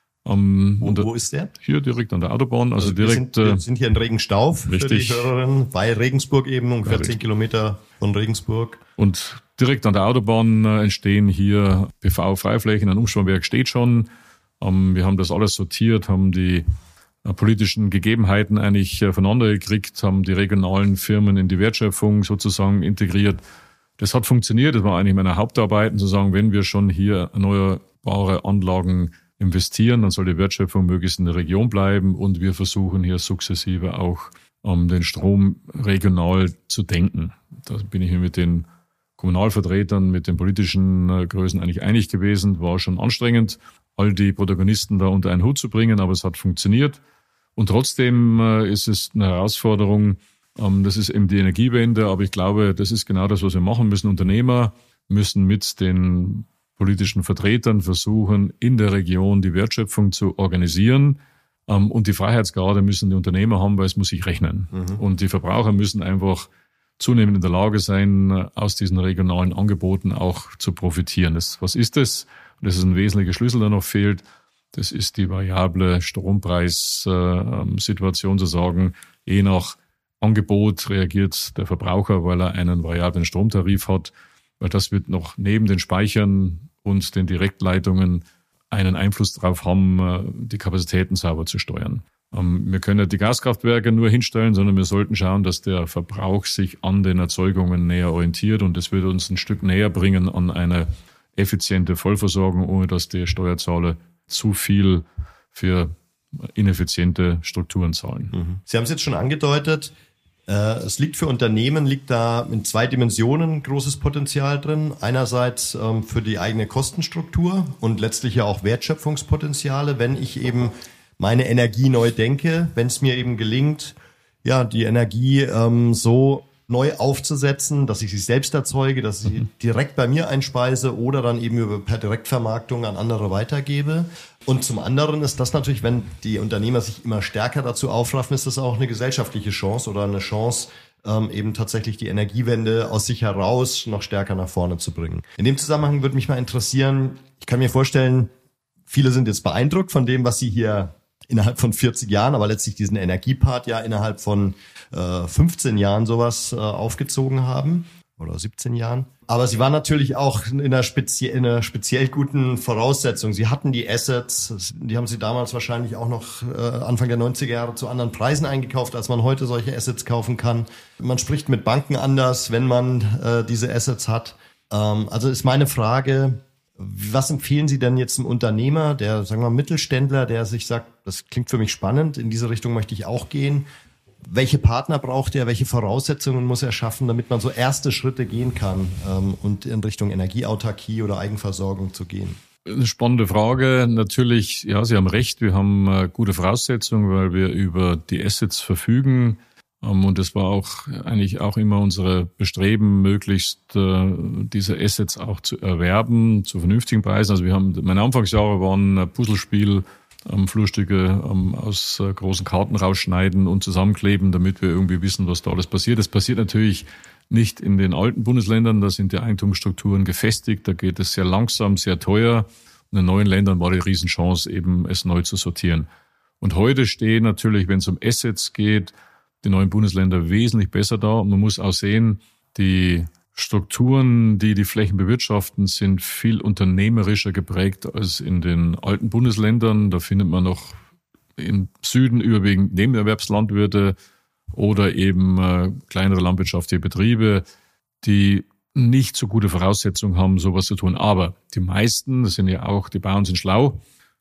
Ähm, wo, und, wo ist der? Hier direkt an der Autobahn. Also, also direkt. Wir sind, wir sind hier in Regenstauf richtig. Für die Hörerinnen, bei Regensburg eben, ungefähr ja, zehn Kilometer von Regensburg. Und direkt an der Autobahn äh, entstehen hier P V-Freiflächen. Ein Umspannwerk steht schon. Ähm, wir haben das alles sortiert, haben die äh, politischen Gegebenheiten eigentlich äh, voneinander gekriegt, haben die regionalen Firmen in die Wertschöpfung sozusagen integriert. Das hat funktioniert. Das war eigentlich meine Hauptarbeiten, zu sagen, wenn wir schon hier erneuerbare Anlagen investieren, dann soll die Wertschöpfung möglichst in der Region bleiben und wir versuchen hier sukzessive auch um den Strom regional zu denken. Da bin ich mir mit den Kommunalvertretern, mit den politischen äh, Größen eigentlich einig gewesen. War schon anstrengend, all die Protagonisten da unter einen Hut zu bringen, aber es hat funktioniert. Und trotzdem äh, ist es eine Herausforderung, ähm, das ist eben die Energiewende, aber ich glaube, das ist genau das, was wir machen müssen. Unternehmer müssen mit den politischen Vertretern versuchen, in der Region die Wertschöpfung zu organisieren. Und die Freiheitsgrade müssen die Unternehmer haben, weil es muss sich rechnen. Mhm. Und die Verbraucher müssen einfach zunehmend in der Lage sein, aus diesen regionalen Angeboten auch zu profitieren. Das, was ist das? Und das ist ein wesentlicher Schlüssel, der noch fehlt. Das ist die variable Strompreissituation, zu sagen, je nach Angebot reagiert der Verbraucher, weil er einen variablen Stromtarif hat. Weil das wird noch neben den Speichern und den Direktleitungen einen Einfluss darauf haben, die Kapazitäten sauber zu steuern. Wir können nicht die Gaskraftwerke nur hinstellen, sondern wir sollten schauen, dass der Verbrauch sich an den Erzeugungen näher orientiert und das würde uns ein Stück näher bringen an eine effiziente Vollversorgung, ohne dass der Steuerzahler zu viel für ineffiziente Strukturen zahlen. Sie haben es jetzt schon angedeutet, es liegt für Unternehmen, liegt da in zwei Dimensionen großes Potenzial drin. Einerseits ähm, für die eigene Kostenstruktur und letztlich ja auch Wertschöpfungspotenziale, wenn ich eben meine Energie neu denke, wenn es mir eben gelingt, ja, die Energie ähm, so neu aufzusetzen, dass ich sie selbst erzeuge, dass ich sie direkt bei mir einspeise oder dann eben über per Direktvermarktung an andere weitergebe. Und zum anderen ist das natürlich, wenn die Unternehmer sich immer stärker dazu aufraffen, ist das auch eine gesellschaftliche Chance oder eine Chance, ähm, eben tatsächlich die Energiewende aus sich heraus noch stärker nach vorne zu bringen. In dem Zusammenhang würde mich mal interessieren, ich kann mir vorstellen, viele sind jetzt beeindruckt von dem, was Sie hier innerhalb von vierzig Jahren, aber letztlich diesen Energiepart ja innerhalb von äh, fünfzehn Jahren sowas äh, aufgezogen haben oder siebzehn Jahren. Aber Sie waren natürlich auch in einer, spezie in einer speziell guten Voraussetzung. Sie hatten die Assets, die haben Sie damals wahrscheinlich auch noch äh, Anfang der neunziger Jahre zu anderen Preisen eingekauft, als man heute solche Assets kaufen kann. Man spricht mit Banken anders, wenn man äh, diese Assets hat. Ähm, also ist meine Frage, was empfehlen Sie denn jetzt einem Unternehmer, der, sagen wir mal, Mittelständler, der sich sagt, das klingt für mich spannend, in diese Richtung möchte ich auch gehen. Welche Partner braucht er, welche Voraussetzungen muss er schaffen, damit man so erste Schritte gehen kann ähm, und in Richtung Energieautarkie oder Eigenversorgung zu gehen? Eine spannende Frage. Natürlich, ja, Sie haben recht, wir haben äh, gute Voraussetzungen, weil wir über die Assets verfügen. Um, und das war auch eigentlich auch immer unsere Bestreben, möglichst äh, diese Assets auch zu erwerben, zu vernünftigen Preisen. Also wir haben, meine Anfangsjahre waren ein Puzzlespiel, ähm, Flurstücke ähm, aus äh, großen Karten rausschneiden und zusammenkleben, damit wir irgendwie wissen, was da alles passiert. Das passiert natürlich nicht in den alten Bundesländern, da sind die Eigentumsstrukturen gefestigt, da geht es sehr langsam, sehr teuer. Und in den neuen Ländern war die Riesenchance, eben es neu zu sortieren. Und heute stehen natürlich, wenn es um Assets geht, die neuen Bundesländer wesentlich besser da. Und man muss auch sehen, die Strukturen, die die Flächen bewirtschaften, sind viel unternehmerischer geprägt als in den alten Bundesländern. Da findet man noch im Süden überwiegend Nebenerwerbslandwirte oder eben äh, kleinere landwirtschaftliche Betriebe, die nicht so gute Voraussetzungen haben, sowas zu tun. Aber die meisten, das sind ja auch, die Bauern sind schlau.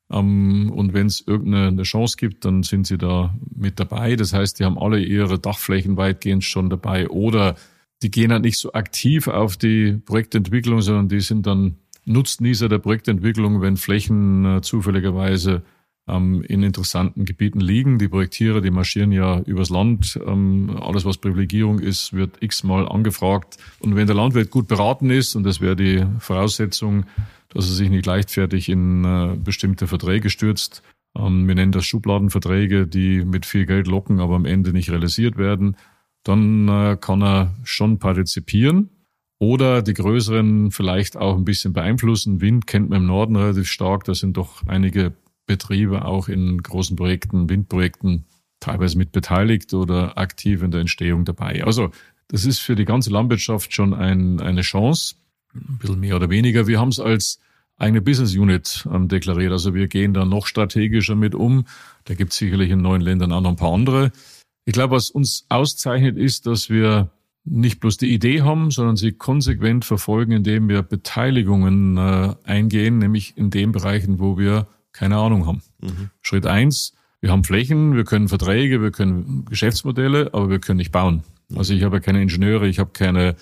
Und wenn es irgendeine Chance gibt, dann sind sie da mit dabei. Das heißt, die haben alle ihre Dachflächen weitgehend schon dabei oder die gehen halt nicht so aktiv auf die Projektentwicklung, sondern die sind dann Nutznießer der Projektentwicklung, wenn Flächen zufälligerweise in interessanten Gebieten liegen. Die Projektierer, die marschieren ja übers Land. Alles, was Privilegierung ist, wird x-mal angefragt. Und wenn der Landwirt gut beraten ist, und das wäre die Voraussetzung, dass er sich nicht leichtfertig in äh, bestimmte Verträge stürzt. Ähm, wir nennen das Schubladenverträge, die mit viel Geld locken, aber am Ende nicht realisiert werden. Dann äh, kann er schon partizipieren oder die größeren vielleicht auch ein bisschen beeinflussen. Wind kennt man im Norden relativ stark. Da sind doch einige Betriebe auch in großen Projekten, Windprojekten, teilweise mit beteiligt oder aktiv in der Entstehung dabei. Also das ist für die ganze Landwirtschaft schon ein, eine Chance. Ein bisschen mehr oder weniger. Wir haben es als eigene Business Unit ähm, deklariert. Also wir gehen da noch strategischer mit um. Da gibt es sicherlich in neuen Ländern auch noch ein paar andere. Ich glaube, was uns auszeichnet, ist, dass wir nicht bloß die Idee haben, sondern sie konsequent verfolgen, indem wir Beteiligungen äh, eingehen, nämlich in den Bereichen, wo wir keine Ahnung haben. Mhm. Schritt eins, wir haben Flächen, wir können Verträge, wir können Geschäftsmodelle, aber wir können nicht bauen. Mhm. Also ich habe ja keine Ingenieure, ich habe keine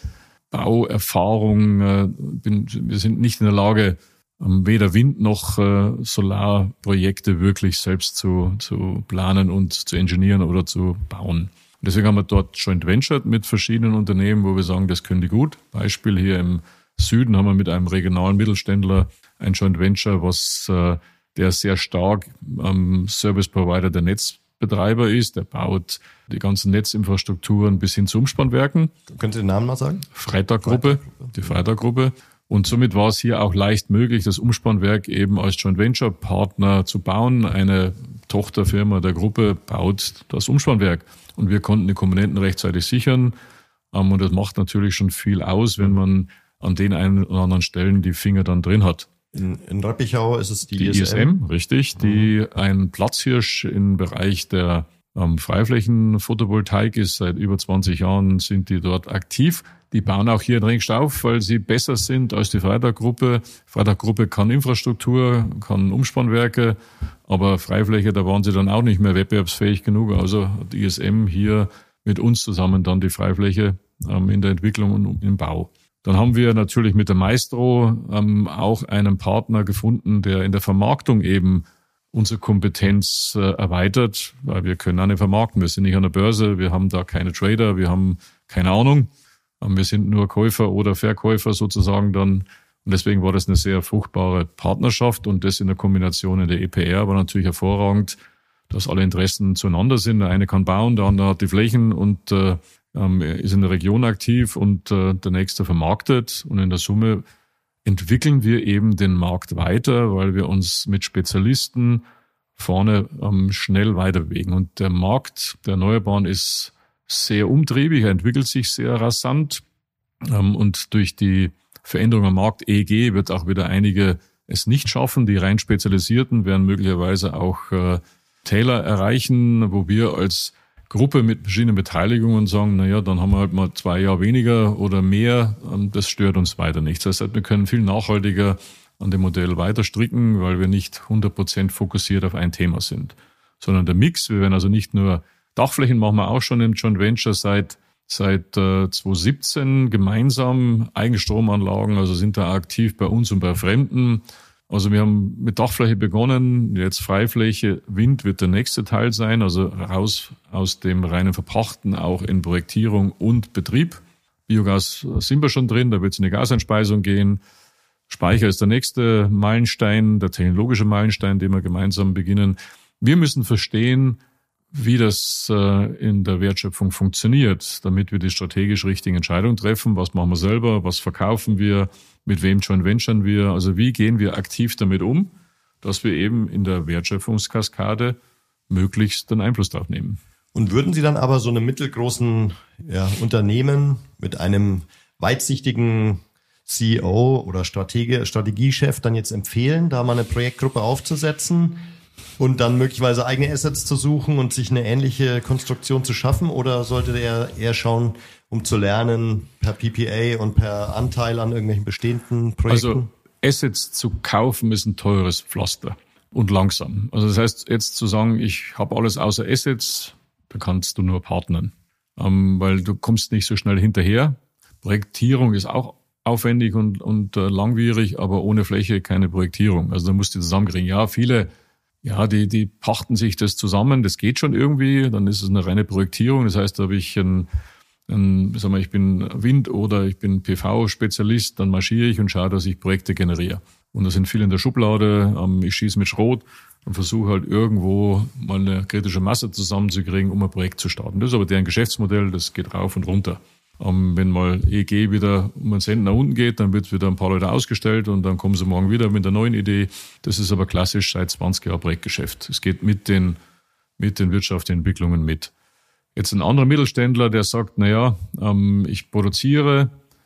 Bauerfahrung, äh, bin, wir sind nicht in der Lage, weder Wind- noch äh, Solarprojekte wirklich selbst zu, zu planen und zu ingenieren oder zu bauen. Und deswegen haben wir dort Joint Venture mit verschiedenen Unternehmen, wo wir sagen, das können die gut. Beispiel hier im Süden haben wir mit einem regionalen Mittelständler ein Joint Venture, was äh, der sehr stark am ähm, Service Provider der Netzbetreiber ist. Der baut die ganzen Netzinfrastrukturen bis hin zu Umspannwerken. Können Sie den Namen mal sagen? Freitag-Gruppe, die Freitag-Gruppe. Und somit war es hier auch leicht möglich, das Umspannwerk eben als Joint Venture Partner zu bauen. Eine Tochterfirma der Gruppe baut das Umspannwerk. Und wir konnten die Komponenten rechtzeitig sichern. Und das macht natürlich schon viel aus, wenn man an den einen oder anderen Stellen die Finger dann drin hat. In, in Reppichau ist es die, die I S M? I S M, richtig, die mhm. ein Platzhirsch im Bereich der ähm, Freiflächen-Photovoltaik ist. Seit über zwanzig Jahren sind die dort aktiv. Die bauen auch hier in Ringstauf, weil sie besser sind als die Freitag-Gruppe. Freitag-Gruppe kann Infrastruktur, kann Umspannwerke, aber Freifläche, da waren sie dann auch nicht mehr wettbewerbsfähig genug. Also hat die I S M hier mit uns zusammen dann die Freifläche ähm, in der Entwicklung und im Bau. Dann haben wir natürlich mit der Maestro ähm, auch einen Partner gefunden, der in der Vermarktung eben unsere Kompetenz äh, erweitert, weil wir können auch nicht vermarkten. Wir sind nicht an der Börse, wir haben da keine Trader, wir haben keine Ahnung. Wir sind nur Käufer oder Verkäufer sozusagen dann. Und deswegen war das eine sehr fruchtbare Partnerschaft und das in der Kombination in der E P R war natürlich hervorragend, dass alle Interessen zueinander sind. Der eine kann bauen, der andere hat die Flächen und äh, ist in der Region aktiv und äh, der nächste vermarktet. Und in der Summe entwickeln wir eben den Markt weiter, weil wir uns mit Spezialisten vorne ähm, schnell weiterbewegen. Und der Markt der Erneuerbaren ist sehr umtriebig, er entwickelt sich sehr rasant ähm, und durch die Veränderung am Markt E E G wird auch wieder einige es nicht schaffen. Die rein Spezialisierten werden möglicherweise auch äh, Täler erreichen, wo wir als Gruppe mit verschiedenen Beteiligungen sagen, naja, dann haben wir halt mal zwei Jahre weniger oder mehr, ähm, das stört uns weiter nicht. Das heißt, wir können viel nachhaltiger an dem Modell weiter stricken, weil wir nicht hundert Prozent fokussiert auf ein Thema sind, sondern der Mix, wir werden also nicht nur Dachflächen machen wir auch schon im Joint Venture seit seit äh, zwanzig siebzehn gemeinsam, Eigenstromanlagen, also sind da aktiv bei uns und bei Fremden. Also wir haben mit Dachfläche begonnen, jetzt Freifläche, Wind wird der nächste Teil sein, also raus aus dem reinen Verpachten auch in Projektierung und Betrieb. Biogas sind wir schon drin, da wird es in die Gaseinspeisung gehen. Speicher ist der nächste Meilenstein, der technologische Meilenstein, den wir gemeinsam beginnen. Wir müssen verstehen, wie das äh, in der Wertschöpfung funktioniert, damit wir die strategisch richtigen Entscheidungen treffen. Was machen wir selber? Was verkaufen wir? Mit wem joint venturen wir? Also wie gehen wir aktiv damit um, dass wir eben in der Wertschöpfungskaskade möglichst den Einfluss drauf nehmen. Und würden Sie dann aber so einem mittelgroßen ja, Unternehmen mit einem weitsichtigen C E O oder Stratege, Strategiechef dann jetzt empfehlen, da mal eine Projektgruppe aufzusetzen und dann möglicherweise eigene Assets zu suchen und sich eine ähnliche Konstruktion zu schaffen? Oder sollte der eher schauen, um zu lernen per P P A und per Anteil an irgendwelchen bestehenden Projekten? Also Assets zu kaufen ist ein teures Pflaster und langsam. Also das heißt, jetzt zu sagen, ich habe alles außer Assets, da kannst du nur partnern, ähm, weil du kommst nicht so schnell hinterher. Projektierung ist auch aufwendig und, und äh, langwierig, aber ohne Fläche keine Projektierung. Also da musst du zusammenkriegen. Ja, viele Ja, die, die pachten sich das zusammen, das geht schon irgendwie, dann ist es eine reine Projektierung, das heißt, da habe ich ein, ein sag mal, ich bin Wind- oder ich bin P V-Spezialist, dann marschiere ich und schaue, dass ich Projekte generiere. Und da sind viele in der Schublade, ich schieße mit Schrot und versuche halt irgendwo mal eine kritische Masse zusammenzukriegen, um ein Projekt zu starten. Das ist aber deren Geschäftsmodell, das geht rauf und runter. Wenn mal E E G wieder um einen Cent nach unten geht, dann wird wieder ein paar Leute ausgestellt und dann kommen sie morgen wieder mit einer neuen Idee. Das ist aber klassisch seit zwanzig Jahren Projektgeschäft. Es geht mit den, mit den wirtschaftlichen Entwicklungen mit. Jetzt ein anderer Mittelständler, der sagt, naja, ähm, ich produziere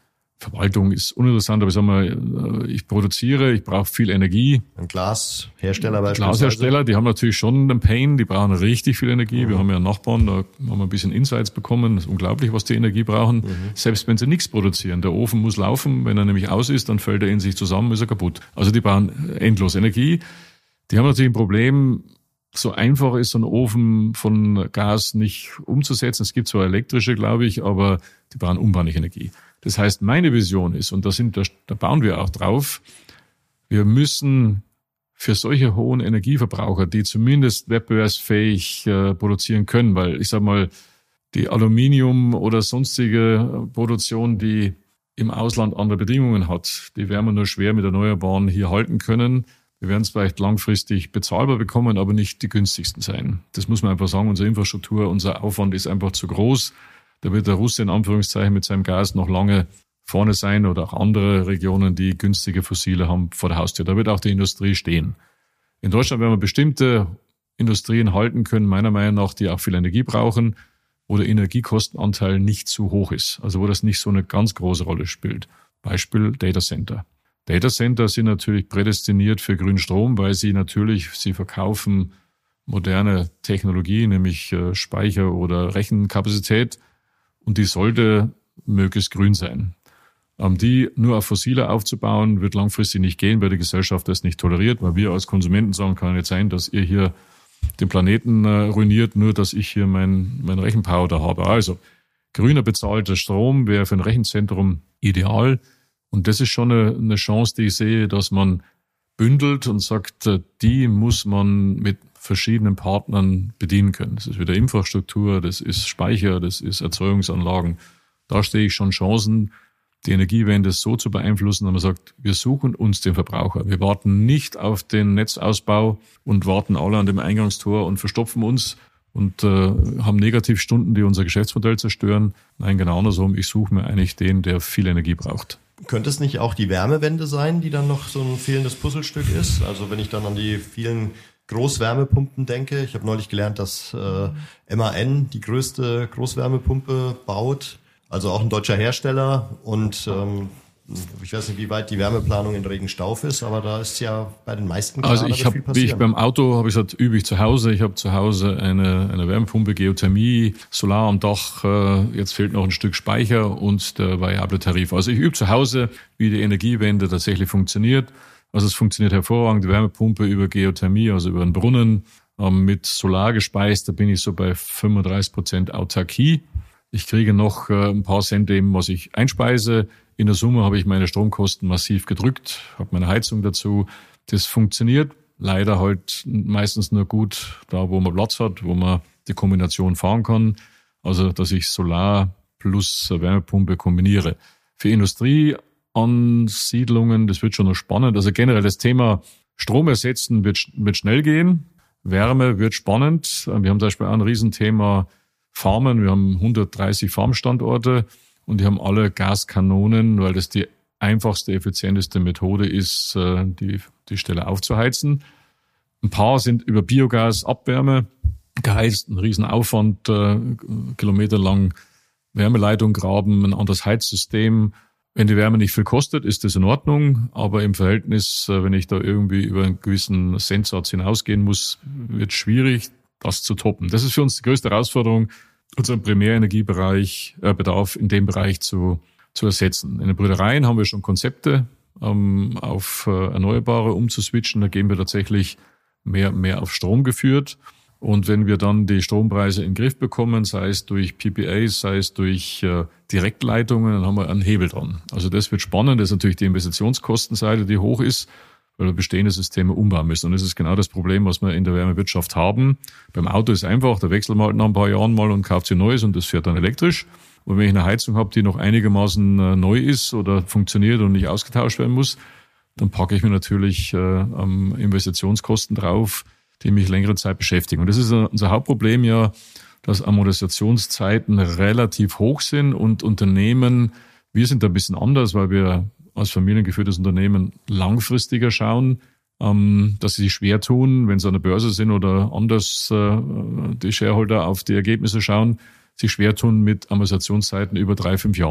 Verwaltung ist uninteressant, aber ich sag mal, ich produziere, ich brauche viel Energie. Ein Glashersteller beispielsweise. Glashersteller, die haben natürlich schon einen Pain, die brauchen richtig viel Energie. Mhm. Wir haben ja Nachbarn, da haben wir ein bisschen Insights bekommen. Das ist unglaublich, was die Energie brauchen. Mhm. Selbst wenn sie nichts produzieren. Der Ofen muss laufen, wenn er nämlich aus ist, dann fällt er in sich zusammen, ist er kaputt. Also die brauchen endlos Energie. Die haben natürlich ein Problem, so einfach ist so ein Ofen von Gas nicht umzusetzen. Es gibt zwar elektrische, glaube ich, aber die brauchen unwahrscheinlich Energie. Das heißt, meine Vision ist, und da, sind, da, da bauen wir auch drauf, wir müssen für solche hohen Energieverbraucher, die zumindest wettbewerbsfähig äh, produzieren können, weil ich sage mal, die Aluminium- oder sonstige Produktion, die im Ausland andere Bedingungen hat, die werden wir nur schwer mit Erneuerbaren hier halten können. Wir werden es vielleicht langfristig bezahlbar bekommen, aber nicht die günstigsten sein. Das muss man einfach sagen, unsere Infrastruktur, unser Aufwand ist einfach zu groß. Da wird der Russe in Anführungszeichen mit seinem Gas noch lange vorne sein oder auch andere Regionen, die günstige Fossile haben vor der Haustür. Da wird auch die Industrie stehen. In Deutschland werden wir bestimmte Industrien halten können, meiner Meinung nach, die auch viel Energie brauchen, wo der Energiekostenanteil nicht zu hoch ist. Also wo das nicht so eine ganz große Rolle spielt. Beispiel Data Center. Data Center sind natürlich prädestiniert für grünen Strom, weil sie natürlich, sie verkaufen moderne Technologie, nämlich Speicher oder Rechenkapazität. Und die sollte möglichst grün sein. Ähm, die nur auf Fossile aufzubauen, wird langfristig nicht gehen, weil die Gesellschaft das nicht toleriert, weil wir als Konsumenten sagen, kann nicht sein, dass ihr hier den Planeten äh, ruiniert, nur dass ich hier mein, mein Rechenpower da habe. Also grüner bezahlter Strom wäre für ein Rechenzentrum ideal. Und das ist schon eine, eine Chance, die ich sehe, dass man bündelt und sagt, äh, die muss man mit verschiedenen Partnern bedienen können. Das ist wieder Infrastruktur, das ist Speicher, das ist Erzeugungsanlagen. Da sehe ich schon Chancen, die Energiewende so zu beeinflussen, dass man sagt, wir suchen uns den Verbraucher. Wir warten nicht auf den Netzausbau und warten alle an dem Eingangstor und verstopfen uns und äh, haben Negativstunden, die unser Geschäftsmodell zerstören. Nein, genau andersrum. Ich suche mir eigentlich den, der viel Energie braucht. Könnte es nicht auch die Wärmewende sein, die dann noch so ein fehlendes Puzzlestück ist? Also wenn ich dann an die vielen Großwärmepumpen denke. Ich habe neulich gelernt, dass äh, M A N die größte Großwärmepumpe baut, also auch ein deutscher Hersteller. Und ähm, ich weiß nicht, wie weit die Wärmeplanung in Regenstauf ist, aber da ist ja bei den meisten also ich hab, viel passieren. Wie ich beim Auto habe ich gesagt, übe ich zu Hause. Ich habe zu Hause eine, eine Wärmepumpe, Geothermie, Solar am Dach. Äh, jetzt fehlt noch ein Stück Speicher und der variable Tarif. Also ich übe zu Hause, wie die Energiewende tatsächlich funktioniert. Also es funktioniert hervorragend, die Wärmepumpe über Geothermie, also über einen Brunnen, ähm, mit Solar gespeist, da bin ich so bei fünfunddreißig Prozent Autarkie. Ich kriege noch äh, ein paar Cent eben, was ich einspeise. In der Summe habe ich meine Stromkosten massiv gedrückt, habe meine Heizung dazu. Das funktioniert leider halt meistens nur gut da, wo man Platz hat, wo man die Kombination fahren kann. Also dass ich Solar plus Wärmepumpe kombiniere. Für Industrie Ansiedlungen, das wird schon noch spannend. Also generell das Thema Strom ersetzen wird, wird schnell gehen. Wärme wird spannend. Wir haben zum Beispiel auch ein Riesenthema Farmen. Wir haben hundertdreißig Farmstandorte und die haben alle Gaskanonen, weil das die einfachste, effizienteste Methode ist, die, die Stelle aufzuheizen. Ein paar sind über Biogasabwärme geheizt, ein Riesenaufwand, kilometerlang Wärmeleitung graben, ein anderes Heizsystem. Wenn die Wärme nicht viel kostet, ist das in Ordnung. Aber im Verhältnis, wenn ich da irgendwie über einen gewissen Centsatz hinausgehen muss, wird es schwierig, das zu toppen. Das ist für uns die größte Herausforderung, unseren Primärenergiebereich, äh, Bedarf in dem Bereich zu, zu ersetzen. In den Brüdereien haben wir schon Konzepte, ähm, auf äh, Erneuerbare umzuswitchen. Da gehen wir tatsächlich mehr, mehr auf Strom geführt. Und wenn wir dann die Strompreise in den Griff bekommen, sei es durch P P As, sei es durch äh, Direktleitungen, dann haben wir einen Hebel dran. Also das wird spannend. Das ist natürlich die Investitionskostenseite, die hoch ist, weil wir bestehende Systeme umbauen müssen. Und das ist genau das Problem, was wir in der Wärmewirtschaft haben. Beim Auto ist einfach, da wechselt man halt nach ein paar Jahren mal und kauft sich Neues und das fährt dann elektrisch. Und wenn ich eine Heizung habe, die noch einigermaßen äh, neu ist oder funktioniert und nicht ausgetauscht werden muss, dann packe ich mir natürlich äh, am Investitionskosten drauf, die mich längere Zeit beschäftigen. Und das ist unser Hauptproblem ja, dass Amortisationszeiten relativ hoch sind und Unternehmen, wir sind da ein bisschen anders, weil wir als familiengeführtes Unternehmen langfristiger schauen, ähm, dass sie sich schwer tun, wenn sie an der Börse sind oder anders äh, die Shareholder auf die Ergebnisse schauen, sich schwer tun mit Amortisationszeiten über drei, fünf Jahren.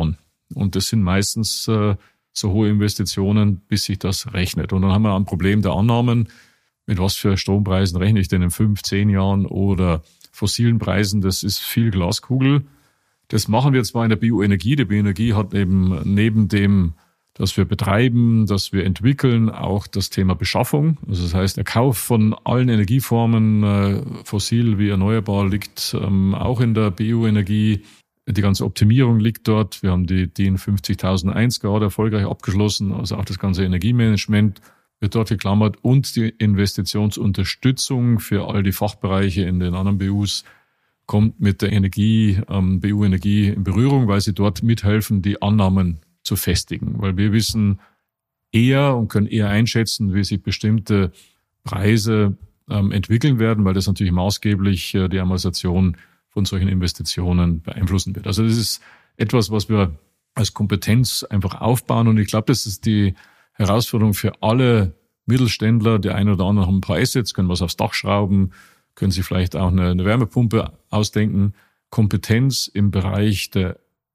Und das sind meistens äh, so hohe Investitionen, bis sich das rechnet. Und dann haben wir ein Problem der Annahmen. Mit was für Strompreisen rechne ich denn in fünf, zehn Jahren oder fossilen Preisen? Das ist viel Glaskugel. Das machen wir zwar in der Bioenergie. Die Bioenergie hat eben neben dem, dass wir betreiben, dass wir entwickeln, auch das Thema Beschaffung. Also das heißt, der Kauf von allen Energieformen, äh, fossil wie erneuerbar, liegt ähm, auch in der Bioenergie. Die ganze Optimierung liegt dort. Wir haben die D I N fünf zig null eins gerade erfolgreich abgeschlossen. Also auch das ganze Energiemanagement wird dort geklammert und die Investitionsunterstützung für all die Fachbereiche in den anderen B Us kommt mit der Energie, ähm, B U-Energie in Berührung, weil sie dort mithelfen, die Annahmen zu festigen. Weil wir wissen eher und können eher einschätzen, wie sich bestimmte Preise ähm, entwickeln werden, weil das natürlich maßgeblich äh, die Amortisation von solchen Investitionen beeinflussen wird. Also das ist etwas, was wir als Kompetenz einfach aufbauen. Und ich glaube, das ist die Herausforderung für alle Mittelständler. Die einen oder anderen haben ein paar Assets, können was aufs Dach schrauben, können sich vielleicht auch eine, eine Wärmepumpe ausdenken. Kompetenz im Bereich der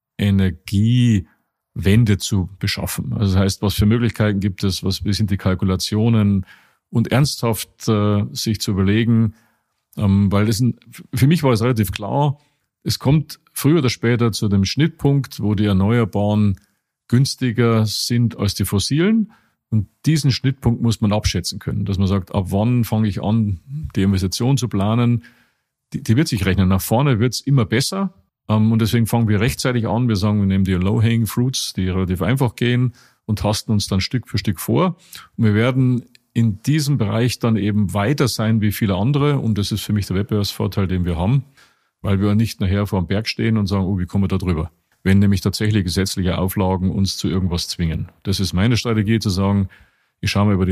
Energiewende zu beschaffen. Also das heißt, was für Möglichkeiten gibt es, was wie sind die Kalkulationen und ernsthaft äh, sich zu überlegen, ähm, weil das ein, für mich war es relativ klar, es kommt früher oder später zu dem Schnittpunkt, wo die Erneuerbaren günstiger sind als die fossilen. Und diesen Schnittpunkt muss man abschätzen können, dass man sagt, ab wann fange ich an, die Investition zu planen. Die, die wird sich rechnen. Nach vorne wird es immer besser. Und deswegen fangen wir rechtzeitig an. Wir sagen, wir nehmen die Low-Hanging Fruits, die relativ einfach gehen und tasten uns dann Stück für Stück vor. Und wir werden in diesem Bereich dann eben weiter sein wie viele andere. Und das ist für mich der Wettbewerbsvorteil, den wir haben, weil wir nicht nachher vor dem Berg stehen und sagen, oh, wie kommen wir da drüber? Wenn nämlich tatsächlich gesetzliche Auflagen uns zu irgendwas zwingen. Das ist meine Strategie, zu sagen, ich schaue mal über die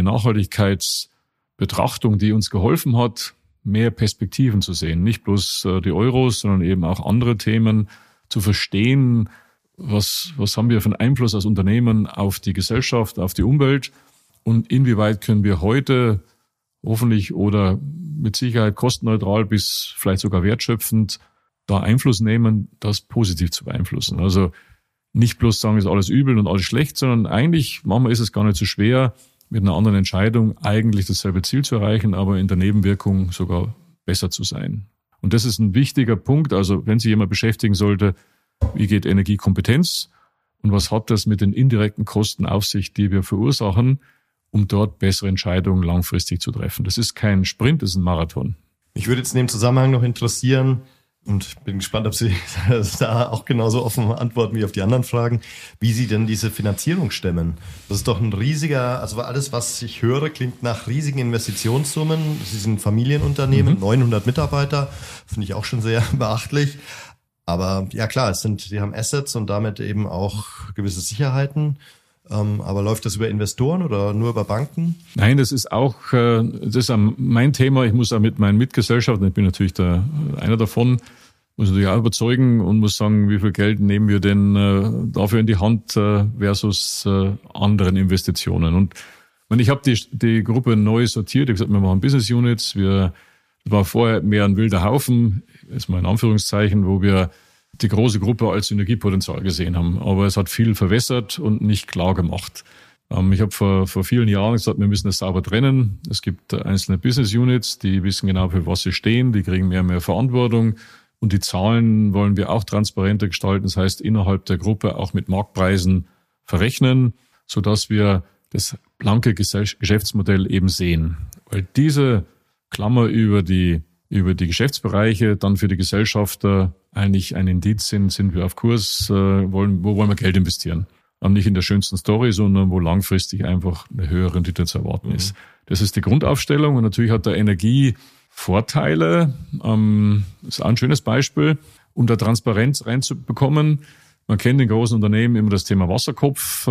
Nachhaltigkeitsbetrachtung, die uns geholfen hat, mehr Perspektiven zu sehen. Nicht bloß die Euros, sondern eben auch andere Themen zu verstehen, was, was haben wir für einen Einfluss als Unternehmen auf die Gesellschaft, auf die Umwelt und inwieweit können wir heute hoffentlich oder mit Sicherheit kostenneutral bis vielleicht sogar wertschöpfend da Einfluss nehmen, das positiv zu beeinflussen. Also nicht bloß sagen, ist alles übel und alles schlecht, sondern eigentlich, manchmal ist es gar nicht so schwer, mit einer anderen Entscheidung eigentlich dasselbe Ziel zu erreichen, aber in der Nebenwirkung sogar besser zu sein. Und das ist ein wichtiger Punkt. Also wenn sich jemand beschäftigen sollte, wie geht Energiekompetenz und was hat das mit den indirekten Kosten auf sich, die wir verursachen, um dort bessere Entscheidungen langfristig zu treffen. Das ist kein Sprint, das ist ein Marathon. Mich würde jetzt in dem Zusammenhang noch interessieren, und bin gespannt, ob Sie da auch genauso offen antworten wie auf die anderen Fragen, wie Sie denn diese Finanzierung stemmen. Das ist doch ein riesiger, also alles, was ich höre, klingt nach riesigen Investitionssummen. Sie sind ein Familienunternehmen, mhm. neunhundert Mitarbeiter, finde ich auch schon sehr beachtlich. Aber ja klar, es sind, Sie haben Assets und damit eben auch gewisse Sicherheiten. Ähm, aber läuft das über Investoren oder nur über Banken? Nein, das ist auch äh, das ist mein Thema. Ich muss auch mit meinen Mitgesellschaftern, ich bin natürlich der, einer davon, muss natürlich auch überzeugen und muss sagen, wie viel Geld nehmen wir denn äh, dafür in die Hand äh, versus äh, anderen Investitionen. Und wenn ich habe die, die Gruppe neu sortiert, ich habe gesagt, wir machen Business Units. Wir, das war vorher mehr ein wilder Haufen, jetzt mal in Anführungszeichen, wo wir die große Gruppe als Synergiepotenzial gesehen haben. Aber es hat viel verwässert und nicht klar gemacht. Ähm, ich habe vor, vor vielen Jahren gesagt, wir müssen das sauber trennen. Es gibt einzelne Business Units, die wissen genau, für was sie stehen. Die kriegen mehr und mehr Verantwortung. Und die Zahlen wollen wir auch transparenter gestalten. Das heißt, innerhalb der Gruppe auch mit Marktpreisen verrechnen, sodass wir das blanke Geschäftsmodell eben sehen. Weil diese Klammer über die über die Geschäftsbereiche dann für die Gesellschafter eigentlich ein Indiz sind, sind wir auf Kurs, äh, wollen, wo wollen wir Geld investieren? Und nicht in der schönsten Story, sondern wo langfristig einfach eine höhere Rendite zu erwarten mhm. ist. Das ist die Grundaufstellung und natürlich hat der Energie Vorteile. Ähm, das ist auch ein schönes Beispiel, um da Transparenz reinzubekommen. Man kennt in großen Unternehmen immer das Thema Wasserkopf, äh,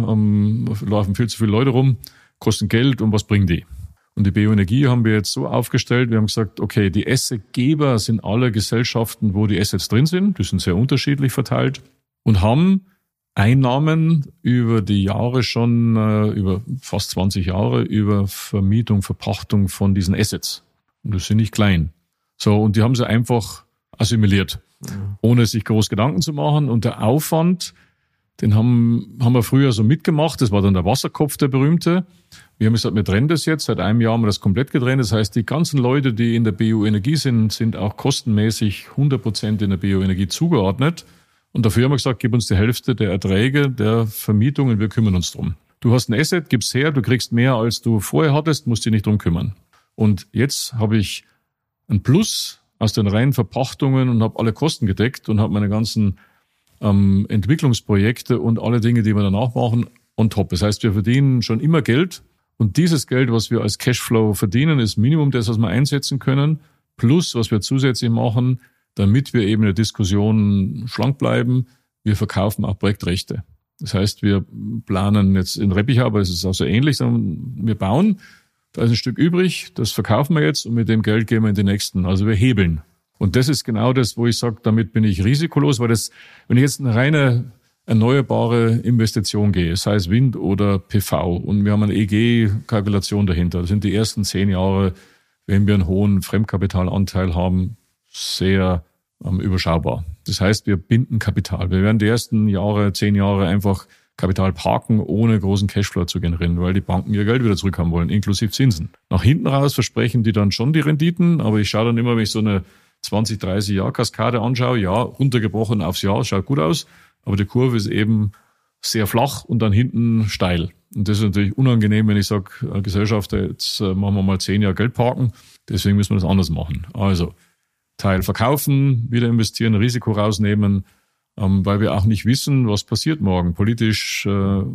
um, laufen viel zu viele Leute rum, kosten Geld und was bringen die? Und die Bioenergie haben wir jetzt so aufgestellt, wir haben gesagt, okay, die Assetgeber sind alle Gesellschaften, wo die Assets drin sind, die sind sehr unterschiedlich verteilt und haben Einnahmen über die Jahre schon, äh, über fast zwanzig Jahre, über Vermietung, Verpachtung von diesen Assets. Und das sind nicht klein. So, und die haben sie einfach assimiliert, mhm. ohne sich groß Gedanken zu machen. Und der Aufwand Den haben, haben wir früher so mitgemacht. Das war dann der Wasserkopf, der berühmte. Wir haben gesagt, wir trennen das jetzt. Seit einem Jahr haben wir das komplett getrennt. Das heißt, die ganzen Leute, die in der Bioenergie sind, sind auch kostenmäßig hundert Prozent in der Bioenergie zugeordnet. Und dafür haben wir gesagt, gib uns die Hälfte der Erträge der Vermietungen, wir kümmern uns drum. Du hast ein Asset, gib's her, du kriegst mehr, als du vorher hattest, musst dich nicht drum kümmern. Und jetzt habe ich ein Plus aus den reinen Verpachtungen und habe alle Kosten gedeckt und habe meine ganzen ähm, Entwicklungsprojekte und alle Dinge, die wir danach machen, on top. Das heißt, wir verdienen schon immer Geld und dieses Geld, was wir als Cashflow verdienen, ist Minimum das, was wir einsetzen können, plus was wir zusätzlich machen, damit wir eben in der Diskussion schlank bleiben. Wir verkaufen auch Projektrechte. Das heißt, wir planen jetzt in Reppichau, aber es ist auch so ähnlich, sondern wir bauen, da ist ein Stück übrig, das verkaufen wir jetzt und mit dem Geld gehen wir in die nächsten. Also wir hebeln. Und das ist genau das, wo ich sage, damit bin ich risikolos, weil das, wenn ich jetzt eine reine erneuerbare Investition gehe, sei es Wind oder P V, und wir haben eine E G-Kalkulation dahinter, das sind die ersten zehn Jahre, wenn wir einen hohen Fremdkapitalanteil haben, sehr ähm, überschaubar. Das heißt, wir binden Kapital. Wir werden die ersten Jahre, zehn Jahre einfach Kapital parken, ohne großen Cashflow zu generieren, weil die Banken ihr Geld wieder zurückhaben wollen, inklusive Zinsen. Nach hinten raus versprechen die dann schon die Renditen, aber ich schaue dann immer, wenn ich so eine zwanzig, dreißig Jahr Kaskade anschaue, ja, runtergebrochen aufs Jahr, schaut gut aus, aber die Kurve ist eben sehr flach und dann hinten steil. Und das ist natürlich unangenehm, wenn ich sage, Gesellschafter, jetzt machen wir mal zehn Jahre Geld parken, deswegen müssen wir das anders machen. Also Teil verkaufen, wieder investieren, Risiko rausnehmen, ähm, weil wir auch nicht wissen, was passiert morgen politisch, äh,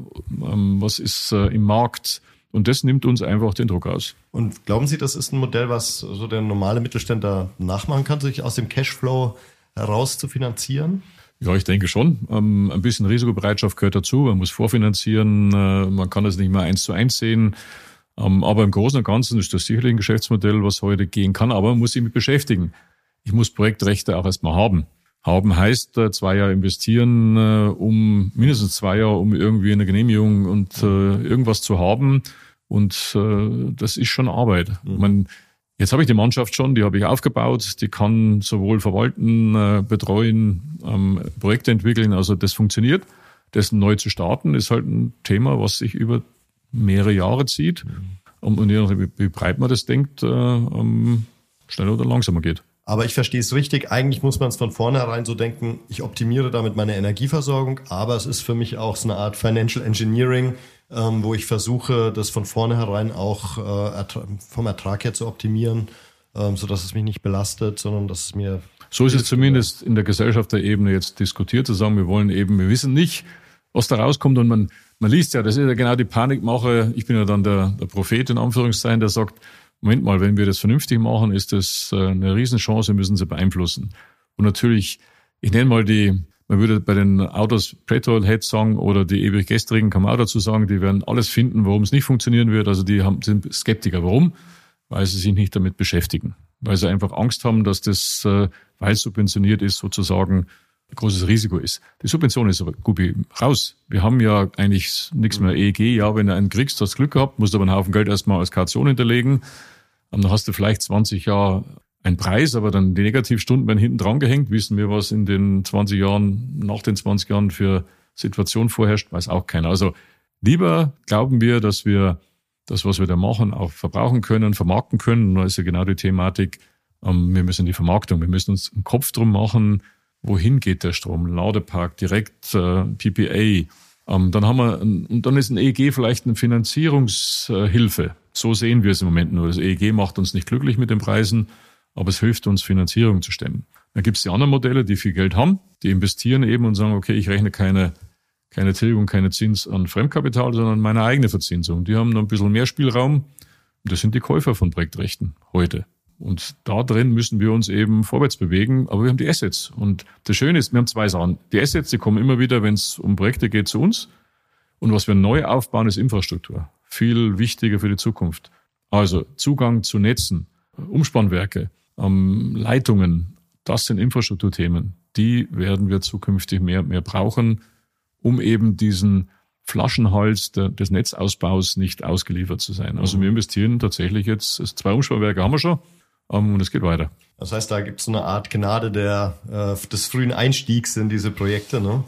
ähm, was ist äh, im Markt. Und das nimmt uns einfach den Druck aus. Und glauben Sie, das ist ein Modell, was so der normale Mittelständler nachmachen kann, sich aus dem Cashflow heraus zu finanzieren? Ja, ich denke schon. Ähm, ein bisschen Risikobereitschaft gehört dazu. Man muss vorfinanzieren. Äh, man kann das nicht mehr eins zu eins sehen. Ähm, aber im Großen und Ganzen ist das sicherlich ein Geschäftsmodell, was heute gehen kann. Aber man muss sich mit beschäftigen. Ich muss Projektrechte auch erstmal haben. Haben heißt, äh, zwei Jahre investieren, äh, um mindestens zwei Jahre, um irgendwie eine Genehmigung und äh, irgendwas zu haben. Und äh, das ist schon Arbeit. Mhm. Man, jetzt habe ich die Mannschaft schon, die habe ich aufgebaut. Die kann sowohl verwalten, äh, betreuen, ähm, Projekte entwickeln. Also das funktioniert. Das neu zu starten ist halt ein Thema, was sich über mehrere Jahre zieht. Mhm. Und, und je nachdem, wie breit man das denkt, äh, ähm, schneller oder langsamer geht. Aber ich verstehe es richtig. Eigentlich muss man es von vornherein so denken, ich optimiere damit meine Energieversorgung, aber es ist für mich auch so eine Art Financial Engineering, ähm, wo ich versuche, das von vornherein auch äh, vom Ertrag her zu optimieren, ähm, sodass es mich nicht belastet, sondern dass es mir... So ist es zumindest in der Gesellschafterebene jetzt diskutiert, zu sagen, wir wollen eben, wir wissen nicht, was da rauskommt, und man, man liest ja, das ist ja genau die Panikmache. Ich bin ja dann der, der Prophet in Anführungszeichen, der sagt, Moment mal, wenn wir das vernünftig machen, ist das eine Riesenchance, wir müssen sie beeinflussen. Und natürlich, ich nenne mal die, man würde bei den Autos Petrolheads sagen, oder die ewig gestrigen kann man auch dazu sagen, die werden alles finden, warum es nicht funktionieren wird. Also die haben, sind Skeptiker. Warum? Weil sie sich nicht damit beschäftigen. Weil sie einfach Angst haben, dass das, weil es subventioniert ist, sozusagen ein großes Risiko ist. Die Subvention ist aber gut raus. Wir haben ja eigentlich nichts mehr E E G. Ja, wenn du einen kriegst, hast du Glück gehabt, musst aber einen Haufen Geld erstmal als Kaution hinterlegen. Und dann hast du vielleicht zwanzig Jahre einen Preis, aber dann die Negativstunden werden hinten dran gehängt. Wissen wir, was in den zwanzig Jahren, nach den zwanzig Jahren für Situation vorherrscht, weiß auch keiner. Also lieber glauben wir, dass wir das, was wir da machen, auch verbrauchen können, vermarkten können. Und da ist ja genau die Thematik, wir müssen die Vermarktung, wir müssen uns einen Kopf drum machen, wohin geht der Strom? Ladepark, direkt äh, P P A. Ähm, dann haben wir, ein, und dann ist ein E E G vielleicht eine Finanzierungshilfe. So sehen wir es im Moment nur. Das E E G macht uns nicht glücklich mit den Preisen, aber es hilft uns, Finanzierung zu stemmen. Dann gibt es die anderen Modelle, die viel Geld haben, die investieren eben und sagen, okay, ich rechne keine, keine Tilgung, keine Zins an Fremdkapital, sondern meine eigene Verzinsung. Die haben noch ein bisschen mehr Spielraum. Und das sind die Käufer von Projektrechten heute. Und da drin müssen wir uns eben vorwärts bewegen, aber wir haben die Assets. Und das Schöne ist, wir haben zwei Sachen. Die Assets, die kommen immer wieder, wenn es um Projekte geht, zu uns. Und was wir neu aufbauen, ist Infrastruktur. Viel wichtiger für die Zukunft. Also Zugang zu Netzen, Umspannwerke, ähm, Leitungen, das sind Infrastrukturthemen. Die werden wir zukünftig mehr und mehr brauchen, um eben diesen Flaschenhals der, des Netzausbaus nicht ausgeliefert zu sein. Also wir investieren tatsächlich jetzt, zwei Umspannwerke haben wir schon, und es geht weiter. Das heißt, da gibt es so eine Art Gnade der, äh, des frühen Einstiegs in diese Projekte, ne?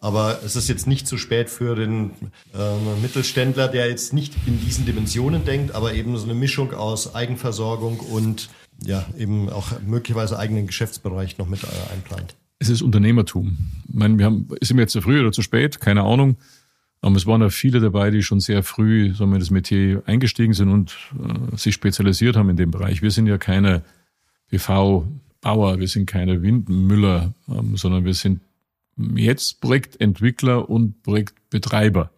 Aber es ist jetzt nicht zu spät für den äh, Mittelständler, der jetzt nicht in diesen Dimensionen denkt, aber eben so eine Mischung aus Eigenversorgung und ja eben auch möglicherweise eigenen Geschäftsbereich noch mit äh, einplant. Es ist Unternehmertum. Ich meine, wir haben, sind wir jetzt zu früh oder zu spät? Keine Ahnung. Aber es waren ja viele dabei, die schon sehr früh sagen wir, in das Metier eingestiegen sind und äh, sich spezialisiert haben in dem Bereich. Wir sind ja keine P V-Bauer, wir sind keine Windmüller, ähm, sondern wir sind jetzt Projektentwickler und Projektbetreiber.